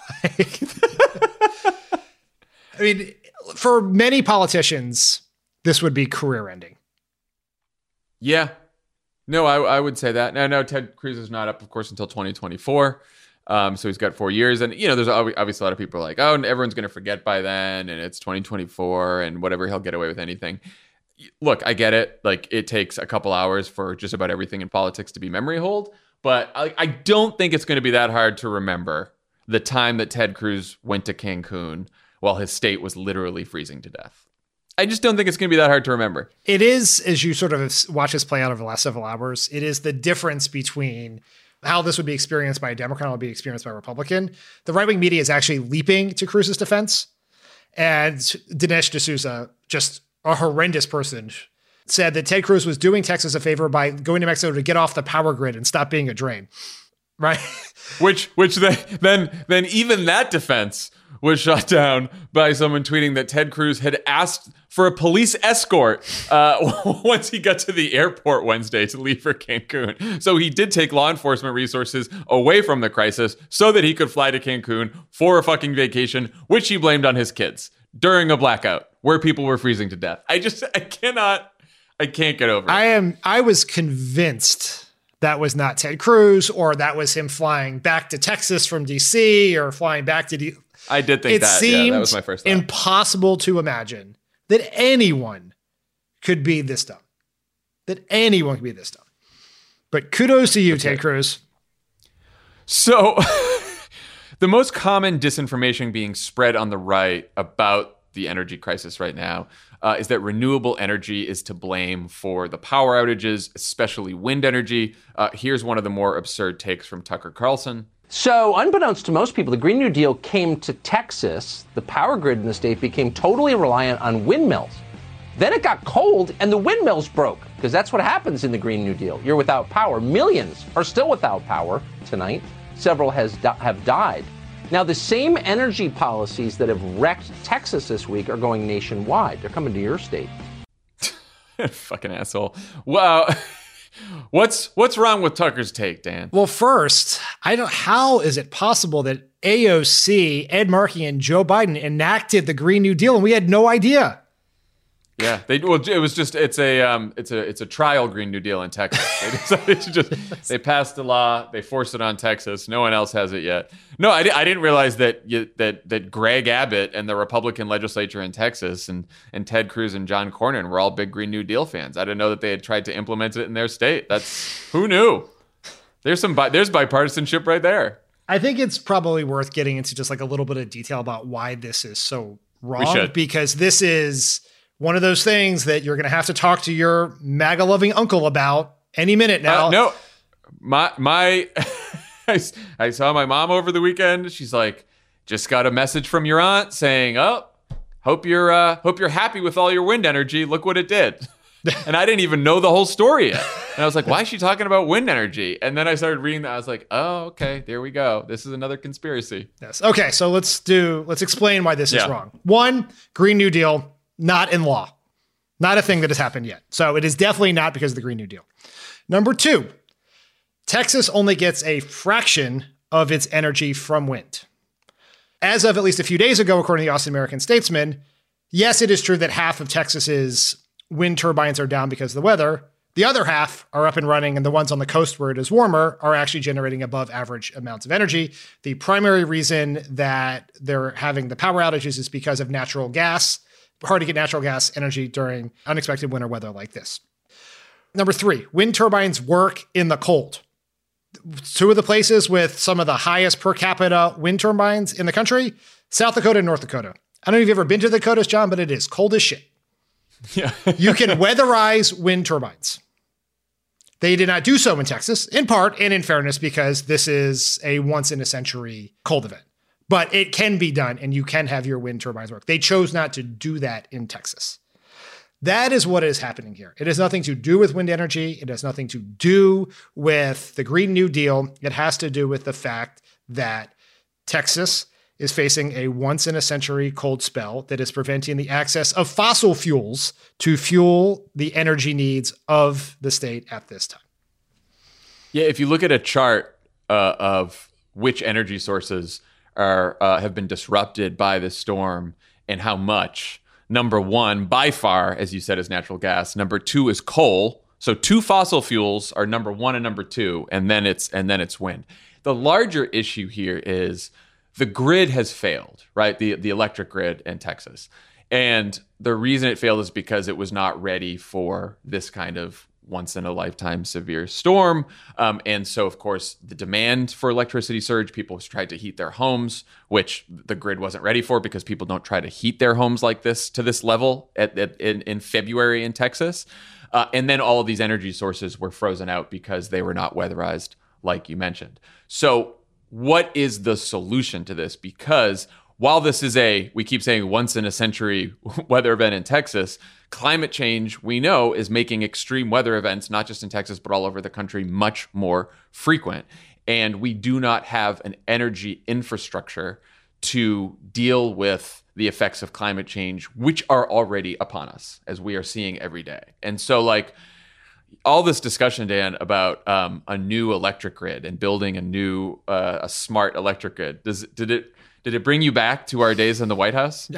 I mean, for many politicians, this would be career-ending. Yeah. No, I would say that. No, Ted Cruz is not up, of course, until 2024. So he's got 4 years. And, there's obviously a lot of people are like, oh, and everyone's going to forget by then, and it's 2024, and whatever, he'll get away with anything. Look, I get it. Like, it takes a couple hours for just about everything in politics to be memory hold. But I don't think it's going to be that hard to remember the time that Ted Cruz went to Cancun while his state was literally freezing to death. I just don't think it's going to be that hard to remember. It is, as you sort of watch this play out over the last several hours, it is the difference between how this would be experienced by a Democrat and would be experienced by a Republican. The right-wing media is actually leaping to Cruz's defense. And Dinesh D'Souza, just a horrendous person, said that Ted Cruz was doing Texas a favor by going to Mexico to get off the power grid and stop being a drain. Right? Which then even that defense was shot down by someone tweeting that Ted Cruz had asked for a police escort once he got to the airport Wednesday to leave for Cancun. So he did take law enforcement resources away from the crisis so that he could fly to Cancun for a fucking vacation, which he blamed on his kids during a blackout where people were freezing to death. I can't get over it. I was convinced that was not Ted Cruz, or that was him flying back to Texas from D.C. or flying back to I did think that. Yeah, that was my first thought. Impossible to imagine that anyone could be this dumb. But kudos to you, okay. Ted Cruz. So the most common disinformation being spread on the right about the energy crisis right now is that renewable energy is to blame for the power outages, especially wind energy. Here's one of the more absurd takes from Tucker Carlson. So, unbeknownst to most people, the Green New Deal came to Texas. The power grid in the state became totally reliant on windmills. Then it got cold and the windmills broke, because that's what happens in the Green New Deal. You're without power. Millions are still without power tonight. Several have died. Now, the same energy policies that have wrecked Texas this week are going nationwide. They're coming to your state. Fucking asshole. Wow. What's wrong with Tucker's take, Dan? Well, first, how is it possible that AOC, Ed Markey, and Joe Biden enacted the Green New Deal and we had no idea? Yeah, it's a trial Green New Deal in Texas. They passed the law, they forced it on Texas. No one else has it yet. No, I didn't realize that Greg Abbott and the Republican legislature in Texas and Ted Cruz and John Cornyn were all big Green New Deal fans. I didn't know that they had tried to implement it in their state. Who knew? There's bipartisanship right there. I think it's probably worth getting into just like a little bit of detail about why this is so wrong, because this is one of those things that you're going to have to talk to your MAGA-loving uncle about any minute now. No, I saw my mom over the weekend. She's like, just got a message from your aunt saying, "Oh, hope you're happy with all your wind energy. Look what it did." And I didn't even know the whole story yet. And I was like, why is she talking about wind energy? And then I started reading that. I was like, oh, okay, there we go. This is another conspiracy. Yes. Okay, so let's explain why this is wrong. One, Green New Deal, not in law. Not a thing that has happened yet. So it is definitely not because of the Green New Deal. Number two, Texas only gets a fraction of its energy from wind. As of at least a few days ago, according to the Austin American-Statesman, yes, it is true that half of Texas's wind turbines are down because of the weather. The other half are up and running, and the ones on the coast where it is warmer are actually generating above average amounts of energy. The primary reason that they're having the power outages is because of natural gas. Hard to get natural gas energy during unexpected winter weather like this. Number three, wind turbines work in the cold. Two of the places with some of the highest per capita wind turbines in the country, South Dakota and North Dakota. I don't know if you've ever been to the Dakotas, John, but it is cold as shit. Yeah. You can weatherize wind turbines. They did not do so in Texas, in part and in fairness, because this is a once-in-a-century cold event. But it can be done, and you can have your wind turbines work. They chose not to do that in Texas. That is what is happening here. It has nothing to do with wind energy. It has nothing to do with the Green New Deal. It has to do with the fact that Texas is facing a once-in-a-century cold spell that is preventing the access of fossil fuels to fuel the energy needs of the state at this time. Yeah, if you look at a chart of which energy sources have been disrupted by this storm and how much, number one, by far, as you said, is natural gas. Number two is coal. So two fossil fuels are number one and number two, and then it's wind. The larger issue here is the grid has failed, right? The electric grid in Texas. And the reason it failed is because it was not ready for this kind of once-in-a-lifetime severe storm. And so, of course, the demand for electricity surged. People tried to heat their homes, which the grid wasn't ready for because people don't try to heat their homes like this to this level in February in Texas. And then all of these energy sources were frozen out because they were not weatherized, like you mentioned. So what is the solution to this? Because while this is we keep saying once in a century weather event in Texas, climate change, we know, is making extreme weather events, not just in Texas, but all over the country, much more frequent. And we do not have an energy infrastructure to deal with the effects of climate change, which are already upon us, as we are seeing every day. And so, all this discussion, Dan, about a new electric grid and building a smart electric grid, did it bring you back to our days in the White House?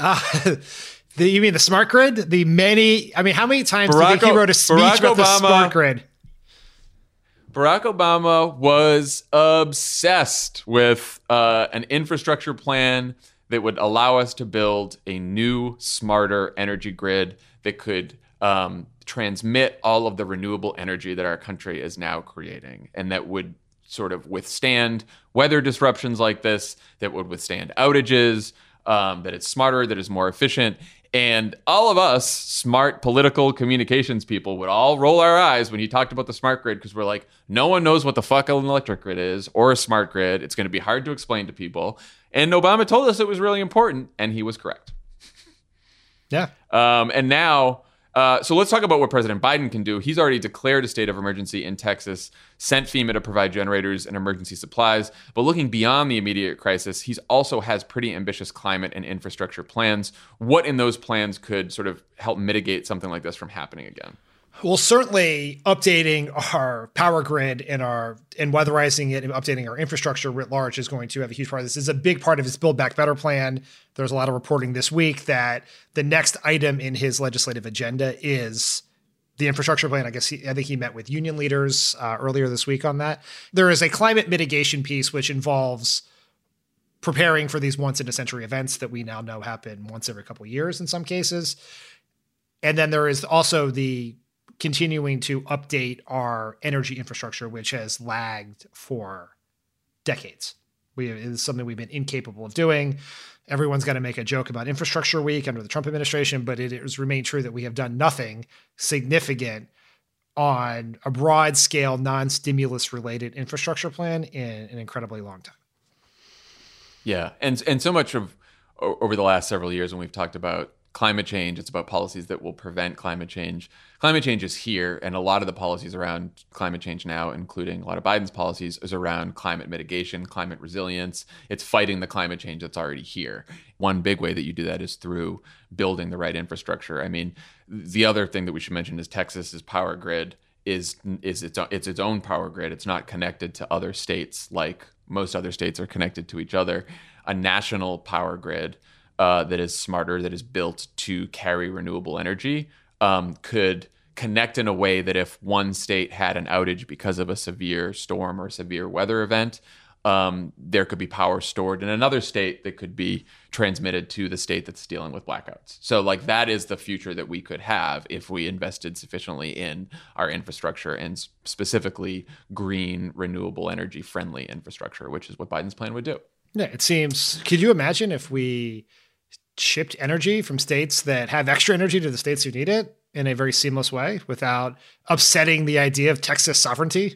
You mean the smart grid? How many times do you think he wrote a speech about the smart grid? Barack Obama was obsessed with an infrastructure plan that would allow us to build a new, smarter energy grid that could transmit all of the renewable energy that our country is now creating, and that would sort of withstand weather disruptions like this, that would withstand outages, that it's smarter, that is more efficient. And all of us smart political communications people would all roll our eyes when he talked about the smart grid, because we're like, no one knows what the fuck an electric grid is or a smart grid. It's going to be hard to explain to people. And Obama told us it was really important, and he was correct. Yeah. And now, so let's talk about what President Biden can do. He's already declared a state of emergency in Texas, sent FEMA to provide generators and emergency supplies. But looking beyond the immediate crisis, he also has pretty ambitious climate and infrastructure plans. What in those plans could sort of help mitigate something like this from happening again? Well, certainly updating our power grid and weatherizing it and updating our infrastructure writ large is going to have a huge part of this. This is a big part of his Build Back Better plan. There's a lot of reporting this week that the next item in his legislative agenda is the infrastructure plan. I think he met with union leaders earlier this week on that. There is a climate mitigation piece, which involves preparing for these once-in-a-century events that we now know happen once every couple of years in some cases. And then there is also the continuing to update our energy infrastructure, which has lagged for decades. It is something we've been incapable of doing. Everyone's got to make a joke about Infrastructure Week under the Trump administration, but it has remained true that we have done nothing significant on a broad scale, non-stimulus related infrastructure plan in an incredibly long time. Yeah. And so much of over the last several years when we've talked about climate change, it's about policies that will prevent climate change. Climate change is here, and a lot of the policies around climate change now, including a lot of Biden's policies, is around climate mitigation, climate resilience. It's fighting the climate change that's already here. One big way that you do that is through building the right infrastructure. I mean, the other thing that we should mention is Texas's power grid is its own power grid. It's not connected to other states like most other states are connected to each other. A national power grid that is smarter, that is built to carry renewable energy, could connect in a way that if one state had an outage because of a severe storm or severe weather event, there could be power stored in another state that could be transmitted to the state that's dealing with blackouts. So like that is the future that we could have if we invested sufficiently in our infrastructure, and specifically green, renewable energy friendly infrastructure, which is what Biden's plan would do. Yeah, it seems. Could you imagine if we shipped energy from states that have extra energy to the states who need it in a very seamless way without upsetting the idea of Texas sovereignty?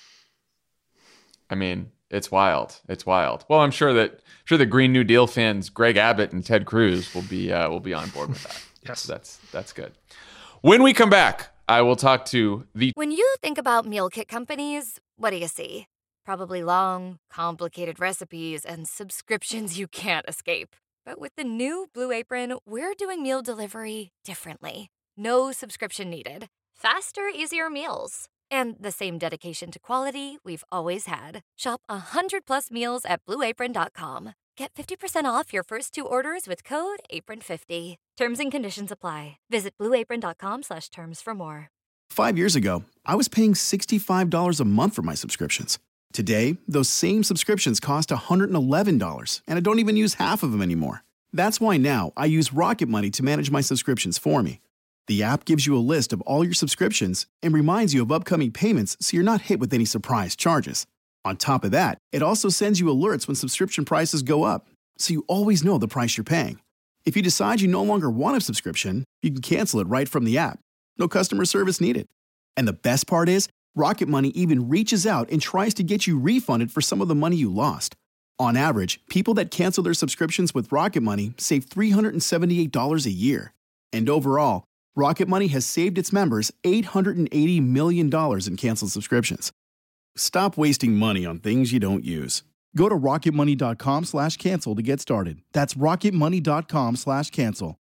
I mean, it's wild. It's wild. Well, I'm sure the Green New Deal fans, Greg Abbott and Ted Cruz, will be on board with that. Yes, so that's good. When we come back, I will talk to the. When you think about meal kit companies, what do you see? Probably long, complicated recipes and subscriptions you can't escape. But with the new Blue Apron, we're doing meal delivery differently. No subscription needed. Faster, easier meals. And the same dedication to quality we've always had. Shop 100+ meals at BlueApron.com. Get 50% off your first 2 orders with code APRON50. Terms and conditions apply. Visit BlueApron.com/terms for more. 5 years ago, I was paying $65 a month for my subscriptions. Today, those same subscriptions cost $111, and I don't even use half of them anymore. That's why now I use Rocket Money to manage my subscriptions for me. The app gives you a list of all your subscriptions and reminds you of upcoming payments so you're not hit with any surprise charges. On top of that, it also sends you alerts when subscription prices go up, so you always know the price you're paying. If you decide you no longer want a subscription, you can cancel it right from the app. No customer service needed. And the best part is, Rocket Money even reaches out and tries to get you refunded for some of the money you lost. On average, people that cancel their subscriptions with Rocket Money save $378 a year. And overall, Rocket Money has saved its members $880 million in canceled subscriptions. Stop wasting money on things you don't use. Go to rocketmoney.com/cancel to get started. That's rocketmoney.com/cancel.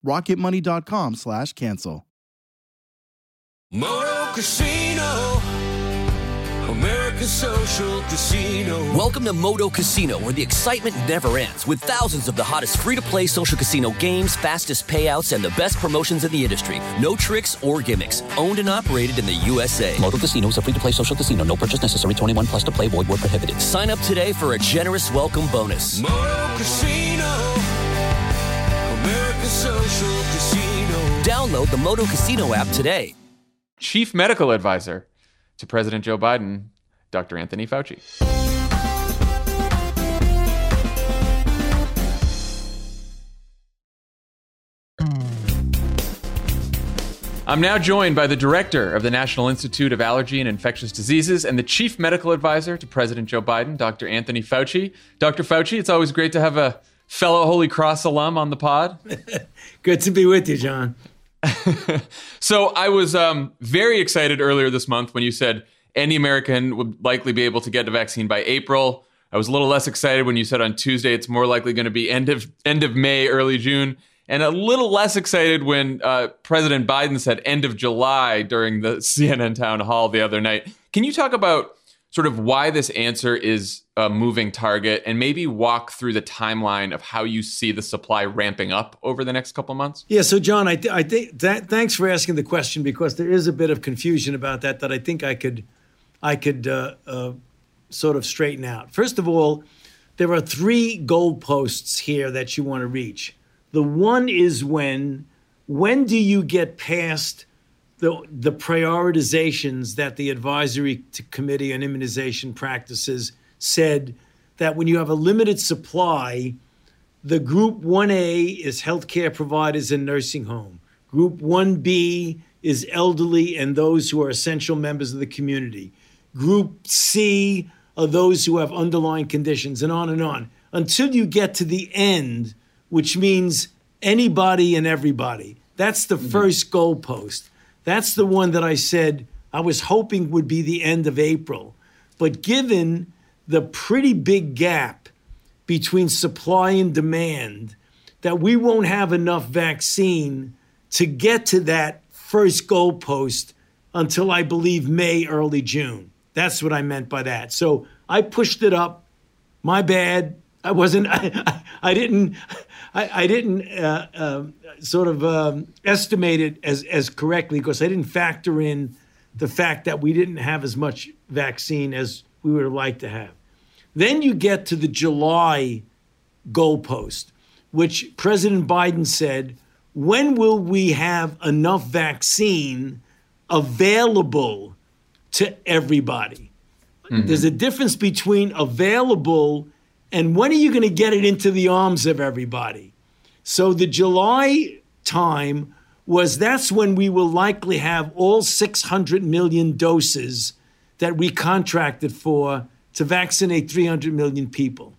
rocketmoney.com/cancel. Moto Casino, America's Social Casino. Welcome to Moto Casino, where the excitement never ends, with thousands of the hottest free-to-play social casino games, fastest payouts, and the best promotions in the industry. No tricks or gimmicks. Owned and operated in the USA. Moto Casino is a free-to-play social casino. No purchase necessary. 21 plus to play. Void where prohibited. Sign up today for a generous welcome bonus. Moto Casino. America's Social Casino. Download the Moto Casino app today. Chief Medical Advisor to President Joe Biden, Dr. Anthony Fauci. I'm now joined by the director of the National Institute of Allergy and Infectious Diseases and the chief medical advisor to President Joe Biden, Dr. Anthony Fauci. Dr. Fauci, it's always great to have a fellow Holy Cross alum on the pod. Good to be with you, John. So I was very excited earlier this month when you said any American would likely be able to get the vaccine by April. I was a little less excited when you said on Tuesday it's more likely going to be end of May, early June. And a little less excited when President Biden said end of July during the CNN town hall the other night. Can you talk about sort of why this answer is a moving target and maybe walk through the timeline of how you see the supply ramping up over the next couple of months? Yeah, so John, I think thanks for asking the question, because there is a bit of confusion about that I think I could sort of straighten out. First of all, there are 3 goalposts here that you want to reach. The one is when do you get past the prioritizations that the Advisory Committee on Immunization Practices said that when you have a limited supply, the Group 1A is healthcare providers in nursing home. Group 1B is elderly and those who are essential members of the community. Group C are those who have underlying conditions, and on, until you get to the end, which means anybody and everybody. That's the first goalpost. That's the one that I said I was hoping would be the end of April. But given the pretty big gap between supply and demand, that we won't have enough vaccine to get to that first goalpost until I believe May, early June. That's what I meant by that. So I pushed it up. My bad. I didn't estimate it as correctly, because I didn't factor in the fact that we didn't have as much vaccine as we would have liked to have. Then you get to the July goalpost, which President Biden said, when will we have enough vaccine available to everybody? Mm-hmm. There's a difference between available and when are you going to get it into the arms of everybody? So the July time that's when we will likely have all 600 million doses that we contracted for to vaccinate 300 million people.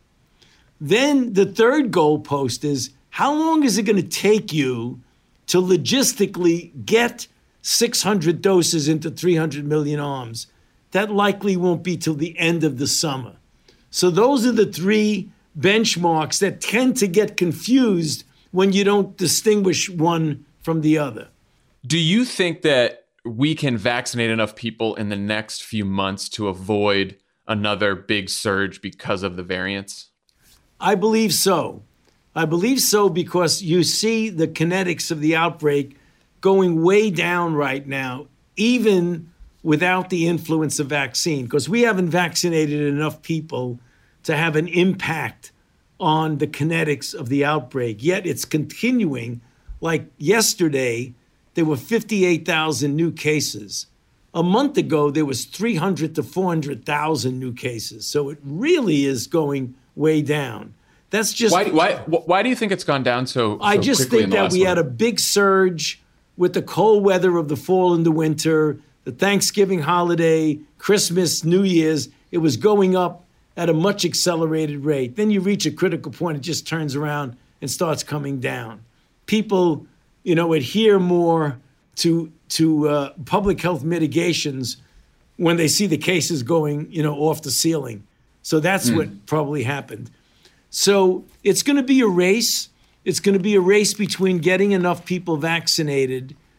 Then the third goalpost is, how long is it going to take you to logistically get 600 doses into 300 million arms? That likely won't be till the end of the summer. So those are the 3 benchmarks that tend to get confused when you don't distinguish one from the other. Do you think that we can vaccinate enough people in the next few months to avoid another big surge because of the variants? I believe so. I believe so because you see the kinetics of the outbreak going way down right now, even without the influence of vaccine, because we haven't vaccinated enough people to have an impact on the kinetics of the outbreak. Yet it's continuing. Like yesterday, there were 58,000 new cases. A month ago, there was 300 to 400,000 new cases. So it really is going way down. That's just why do you think it's gone down so I just think that we had a big surge with the cold weather of the fall and the winter, the Thanksgiving holiday, Christmas, New Year's. It was going up at a much accelerated rate. Then you reach a critical point, it just turns around and starts coming down. People, adhere more to public health mitigations when they see the cases going, off the ceiling. So that's what probably happened. So it's going to be a race. It's going to be a race between getting enough people vaccinated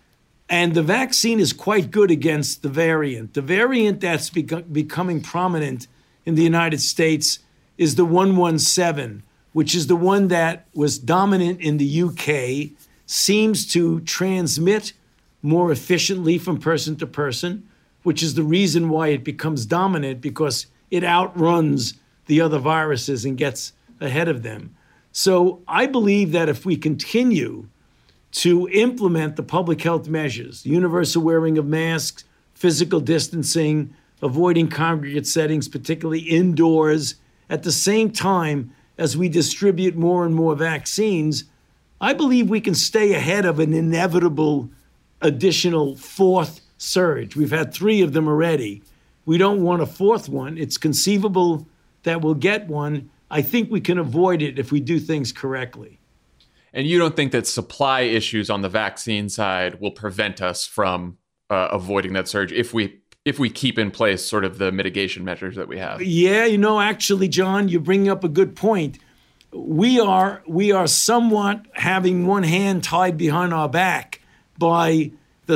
And the vaccine is quite good against the variant. The variant that's becoming prominent in the United States is the 117, which is the one that was dominant in the UK, seems to transmit more efficiently from person to person, which is the reason why it becomes dominant, because it outruns the other viruses and gets ahead of them. So I believe that if we continue to implement the public health measures, universal wearing of masks, physical distancing, avoiding congregate settings, particularly indoors, at the same time as we distribute more and more vaccines, I believe we can stay ahead of an inevitable additional fourth surge. We've had 3 of them already. We don't want a fourth one. It's conceivable that we'll get one. I think we can avoid it if we do things correctly. And you don't think that supply issues on the vaccine side will prevent us from avoiding that surge if we keep in place sort of the mitigation measures that we have? Yeah, actually, John, you're bringing up a good point. We are somewhat having one hand tied behind our back by the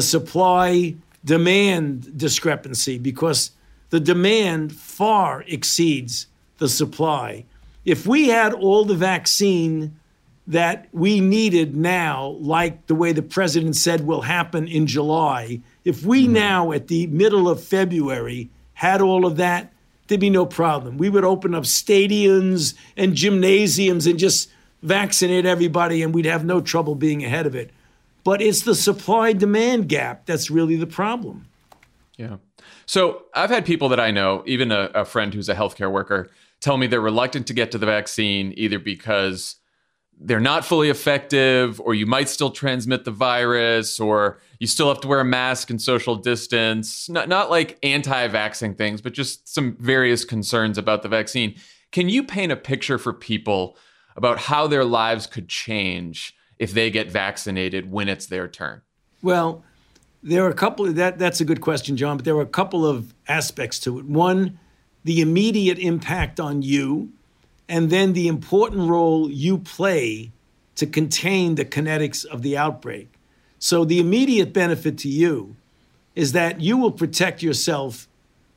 supply-demand discrepancy, because the demand far exceeds the supply. If we had all the vaccine that we needed now, like the way the president said will happen in July, if we now at the middle of February had all of that, there'd be no problem. We would open up stadiums and gymnasiums and just vaccinate everybody, and we'd have no trouble being ahead of it. But it's the supply-demand gap that's really the problem. Yeah. So I've had people that I know, even a friend who's a healthcare worker, tell me they're reluctant to get to the vaccine either because they're not fully effective, or you might still transmit the virus, or you still have to wear a mask and social distance. Not like anti-vaxxing things, but just some various concerns about the vaccine. Can you paint a picture for people about how their lives could change if they get vaccinated when it's their turn? Well, there are a couple of that's a good question, John, but there are a couple of aspects to it. One, the immediate impact on you, and then the important role you play to contain the kinetics of the outbreak. So the immediate benefit to you is that you will protect yourself,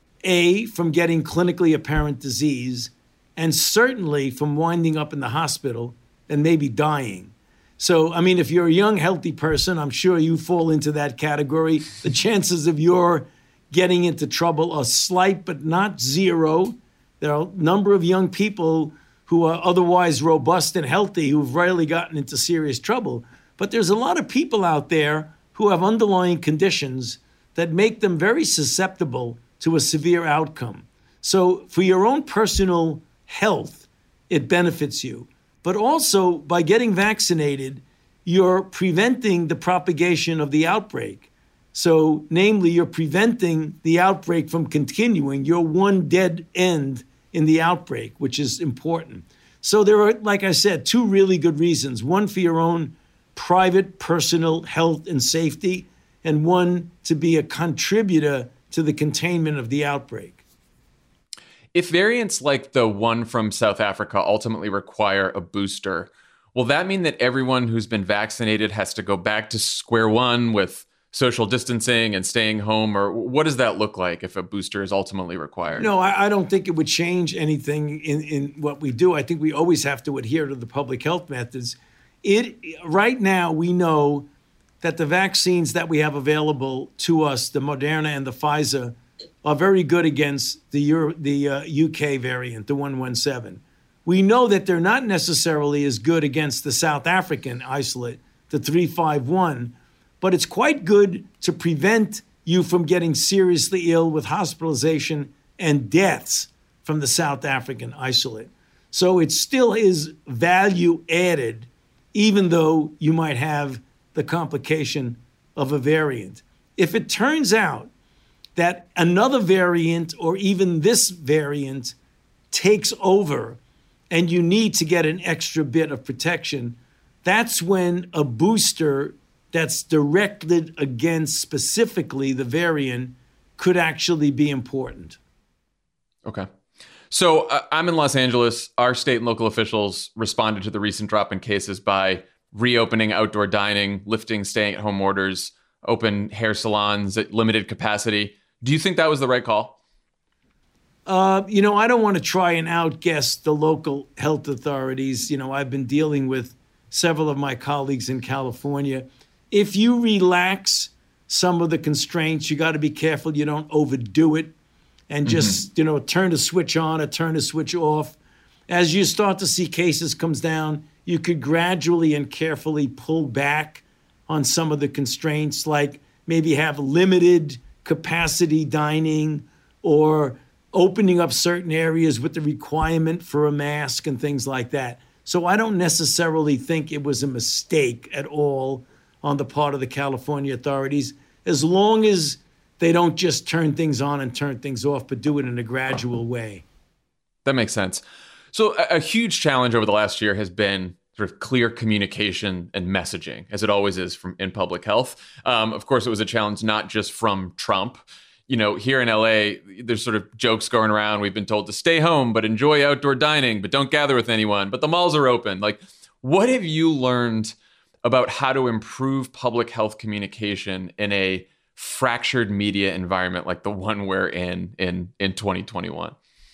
A, from getting clinically apparent disease, and certainly from winding up in the hospital and maybe dying. So, I mean, if you're a young, healthy person, I'm sure you fall into that category. The chances of your getting into trouble are slight, but not zero. There are a number of young people who are otherwise robust and healthy who've rarely gotten into serious trouble. But there's a lot of people out there who have underlying conditions that make them very susceptible to a severe outcome. So for your own personal health, it benefits you. But also, by getting vaccinated, you're preventing the propagation of the outbreak. So, namely, you're preventing the outbreak from continuing. You're one dead end in the outbreak, which is important. So there are, like I said, 2 really good reasons. One for your own private, personal health and safety, and one to be a contributor to the containment of the outbreak. If variants like the one from South Africa ultimately require a booster, will that mean that everyone who's been vaccinated has to go back to square one with social distancing and staying home? Or what does that look like if a booster is ultimately required? No, I don't think it would change anything in what we do. I think we always have to adhere to the public health methods. Right now, we know that the vaccines that we have available to us, the Moderna and the Pfizer, are very good against the UK variant, the 117. We know that they're not necessarily as good against the South African isolate, the 351, but it's quite good to prevent you from getting seriously ill with hospitalization and deaths from the South African isolate. So it still is value added, even though you might have the complication of a variant. If it turns out that another variant or even this variant takes over and you need to get an extra bit of protection, that's when a booster that's directed against specifically the variant could actually be important. Okay. So I'm in Los Angeles. Our state and local officials responded to the recent drop in cases by reopening outdoor dining, lifting staying-at-home orders. open hair salons at limited capacity. Do you think that was the right call? I don't want to try and outguess the local health authorities. I've been dealing with several of my colleagues in California. If you relax some of the constraints, you got to be careful you don't overdo it and just, turn the switch on or turn the switch off. As you start to see cases comes down, you could gradually and carefully pull back on some of the constraints, like maybe have limited capacity dining or opening up certain areas with the requirement for a mask and things like that. So I don't necessarily think it was a mistake at all on the part of the California authorities, as long as they don't just turn things on and turn things off, but do it in a gradual way. That makes sense. So a huge challenge over the last year has been sort of clear communication and messaging, as it always is in public health. Of course, it was a challenge not just from Trump. Here in LA, there's sort of jokes going around. We've been told to stay home, but enjoy outdoor dining, but don't gather with anyone. But the malls are open. Like, what have you learned about how to improve public health communication in a fractured media environment like the one we're in 2021?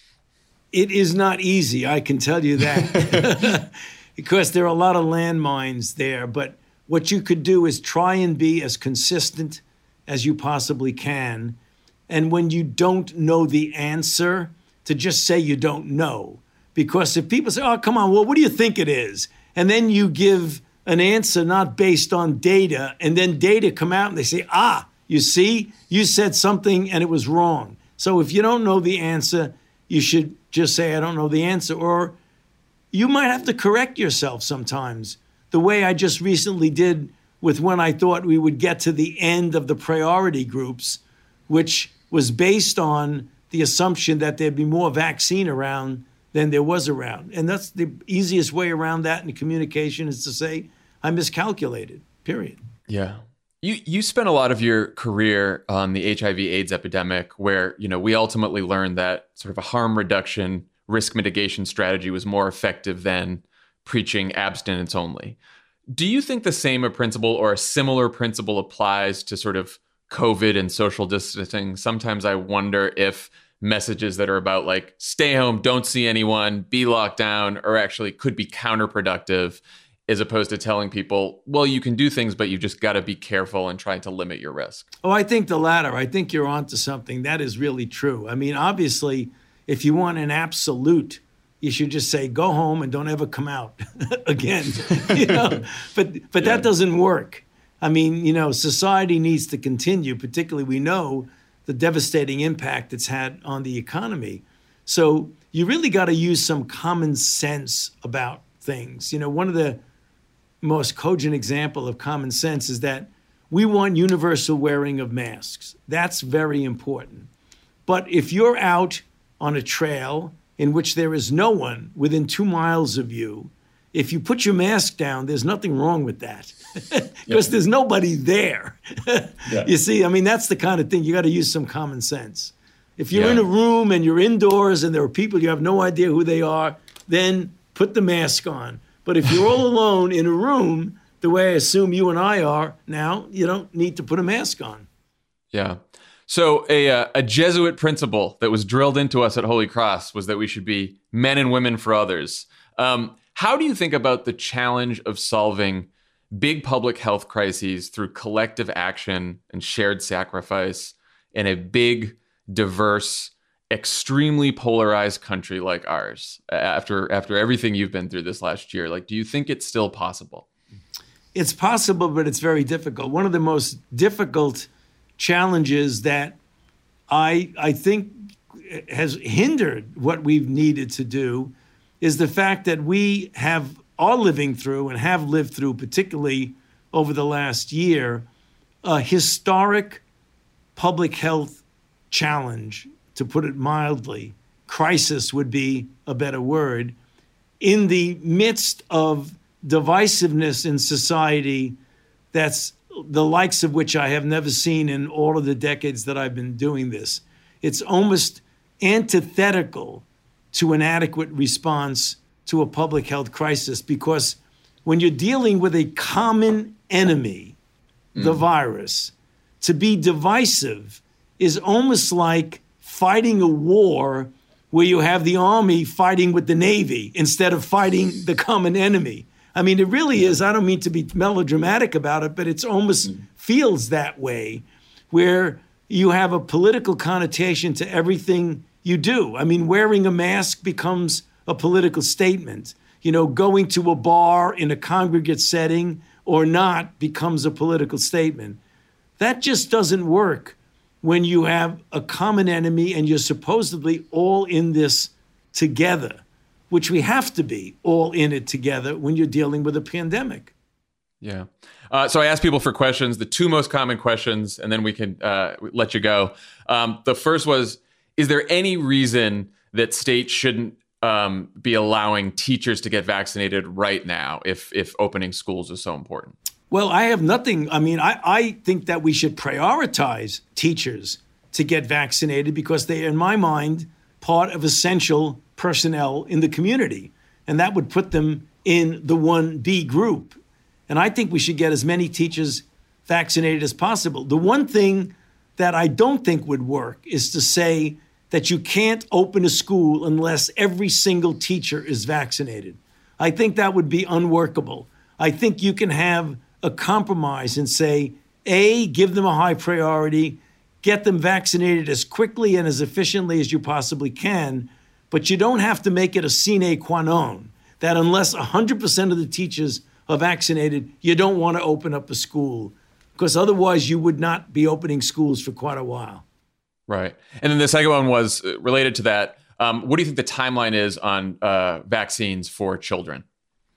It is not easy, I can tell you that, because there are a lot of landmines there. But what you could do is try and be as consistent as you possibly can. And when you don't know the answer, to just say you don't know. Because if people say, oh, come on, well, what do you think it is? And then you give an answer not based on data, and then data come out and they say, you see, you said something and it was wrong. So if you don't know the answer, you should just say, I don't know the answer. Or you might have to correct yourself sometimes, the way I just recently did with when I thought we would get to the end of the priority groups, which was based on the assumption that there'd be more vaccine around than there was around. And that's the easiest way around that in communication, is to say, I miscalculated, period. Yeah. You spent a lot of your career on the HIV/AIDS epidemic, where, we ultimately learned that sort of a harm reduction, risk mitigation strategy was more effective than preaching abstinence only. Do you think the same principle or a similar principle applies to sort of COVID and social distancing? Sometimes I wonder if messages that are about like stay home, don't see anyone, be locked down, or actually could be counterproductive, as opposed to telling people, well, you can do things, but you just got to be careful and try to limit your risk. Oh, I think the latter. I think you're onto something. That is really true. I mean, obviously, if you want an absolute, you should just say, go home and don't ever come out again. But that doesn't work. I mean, society needs to continue, particularly we know the devastating impact it's had on the economy. So you really got to use some common sense about things. One of the most cogent example of common sense is that we want universal wearing of masks. That's very important. But if you're out on a trail in which there is no one within 2 miles of you, if you put your mask down, there's nothing wrong with that because there's nobody there. You see, I mean, that's the kind of thing you got to use some common sense. If you're in a room and you're indoors and there are people you have no idea who they are, then put the mask on. But if you're all alone in a room, the way I assume you and I are now, you don't need to put a mask on. Yeah. So a Jesuit principle that was drilled into us at Holy Cross was that we should be men and women for others. How do you think about the challenge of solving big public health crises through collective action and shared sacrifice in a big, diverse, extremely polarized country like ours? After everything you've been through this last year, like, do you think it's still possible? It's possible, but it's very difficult. One of the most difficult challenges that I think has hindered what we've needed to do is the fact that we are living through and have lived through, particularly over the last year, a historic public health challenge, to put it mildly. Crisis would be a better word, in the midst of divisiveness in society that's the likes of which I have never seen in all of the decades that I've been doing this. It's almost antithetical to an adequate response to a public health crisis, because when you're dealing with a common enemy, the virus. To be divisive is almost like fighting a war where you have the Army fighting with the Navy instead of fighting the common enemy. I mean, it really is. I don't mean to be melodramatic about it, but it's almost feels that way, where you have a political connotation to everything you do. I mean, wearing a mask becomes a political statement. You know, going to a bar in a congregate setting or not becomes a political statement. That just doesn't work when you have a common enemy and you're supposedly all in this together, which we have to be all in it together when you're dealing with a pandemic. Yeah. So I asked people for questions, the two most common questions, and then we can let you go. The first was, is there any reason that states shouldn't be allowing teachers to get vaccinated right now if opening schools is so important? Well, I have nothing. I mean, I think that we should prioritize teachers to get vaccinated because they are, in my mind, part of essential personnel in the community. And that would put them in the 1B group. And I think we should get as many teachers vaccinated as possible. The one thing that I don't think would work is to say that you can't open a school unless every single teacher is vaccinated. I think that would be unworkable. I think you can have a compromise and say, A, give them a high priority, get them vaccinated as quickly and as efficiently as you possibly can, but you don't have to make it a sine qua non, that unless 100% of the teachers are vaccinated, you don't want to open up a school, because otherwise you would not be opening schools for quite a while. Right. And then the second one was related to that. What do you think the timeline is on vaccines for children?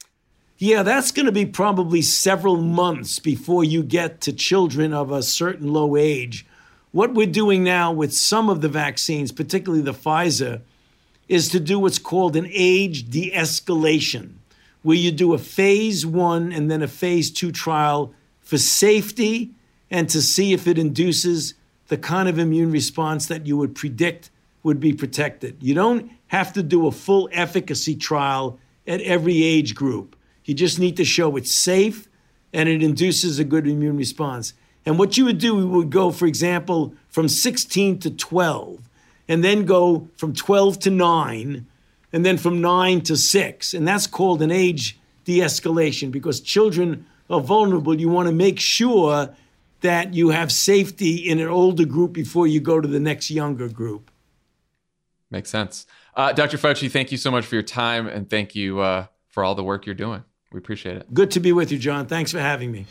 Yeah, that's going to be probably several months before you get to children of a certain low age. What we're doing now with some of the vaccines, particularly the Pfizer, is to do what's called an age de-escalation, where you do a phase 1 and then a phase 2 trial for safety and to see if it induces the kind of immune response that you would predict would be protected. You don't have to do a full efficacy trial at every age group. You just need to show it's safe and it induces a good immune response. And what you would do, we would go, for example, from 16 to 12, and then go from 12 to 9, and then from 9 to 6. And that's called an age de-escalation because children are vulnerable. You want to make sure that you have safety in an older group before you go to the next younger group. Makes sense. Dr. Fauci, thank you so much for your time, and thank you for all the work you're doing. We appreciate it. Good to be with you, John. Thanks for having me.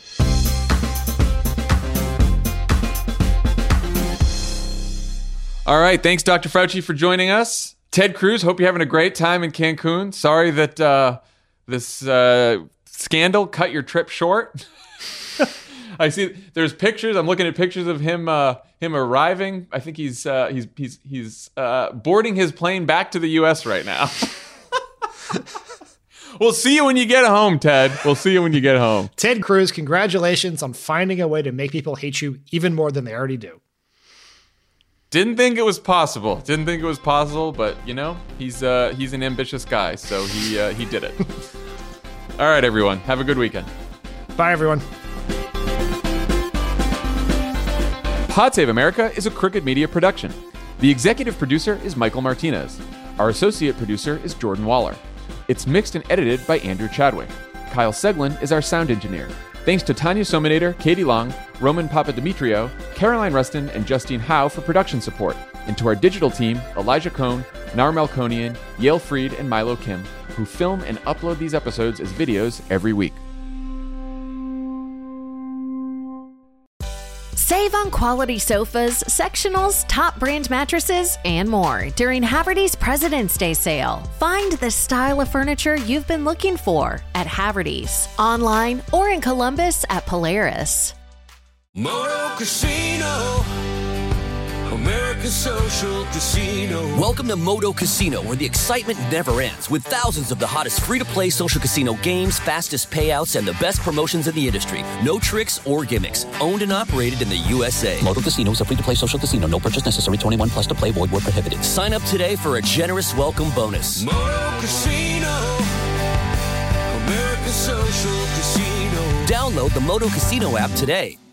All right. Thanks, Dr. Fauci, for joining us. Ted Cruz, hope you're having a great time in Cancun. Sorry that this scandal cut your trip short. I see there's pictures. I'm looking at pictures of him arriving. I think he's boarding his plane back to the U.S. right now. We'll see you when you get home, Ted. We'll see you when you get home. Ted Cruz, congratulations on finding a way to make people hate you even more than they already do. Didn't think it was possible, but you know, he's an ambitious guy, so he did it. All right, everyone. Have a good weekend. Bye, everyone. Pod Save America is a Crooked Media production. The executive producer is Michael Martinez. Our associate producer is Jordan Waller. It's mixed and edited by Andrew Chadwick. Kyle Seglin is our sound engineer. Thanks to Tanya Sominator, Katie Long, Roman Papadimitriou, Caroline Rustin, and Justine Howe for production support. And to our digital team, Elijah Cohn, Nar Melkonian, Yale Freed, and Milo Kim, who film and upload these episodes as videos every week. Save on quality sofas, sectionals, top brand mattresses, and more during Haverty's President's Day sale. Find the style of furniture you've been looking for at Haverty's, online or in Columbus at Polaris. Moto Casino, America's social casino. Welcome to Moto Casino, where the excitement never ends, with thousands of the hottest free-to-play social casino games, fastest payouts, and the best promotions in the industry. No tricks or gimmicks. Owned and operated in the USA. Moto Casino is a free-to-play social casino. No purchase necessary. 21 plus to play. Void where prohibited. Sign up today for a generous welcome bonus. Moto Casino, America's social casino. Download the Moto Casino app today.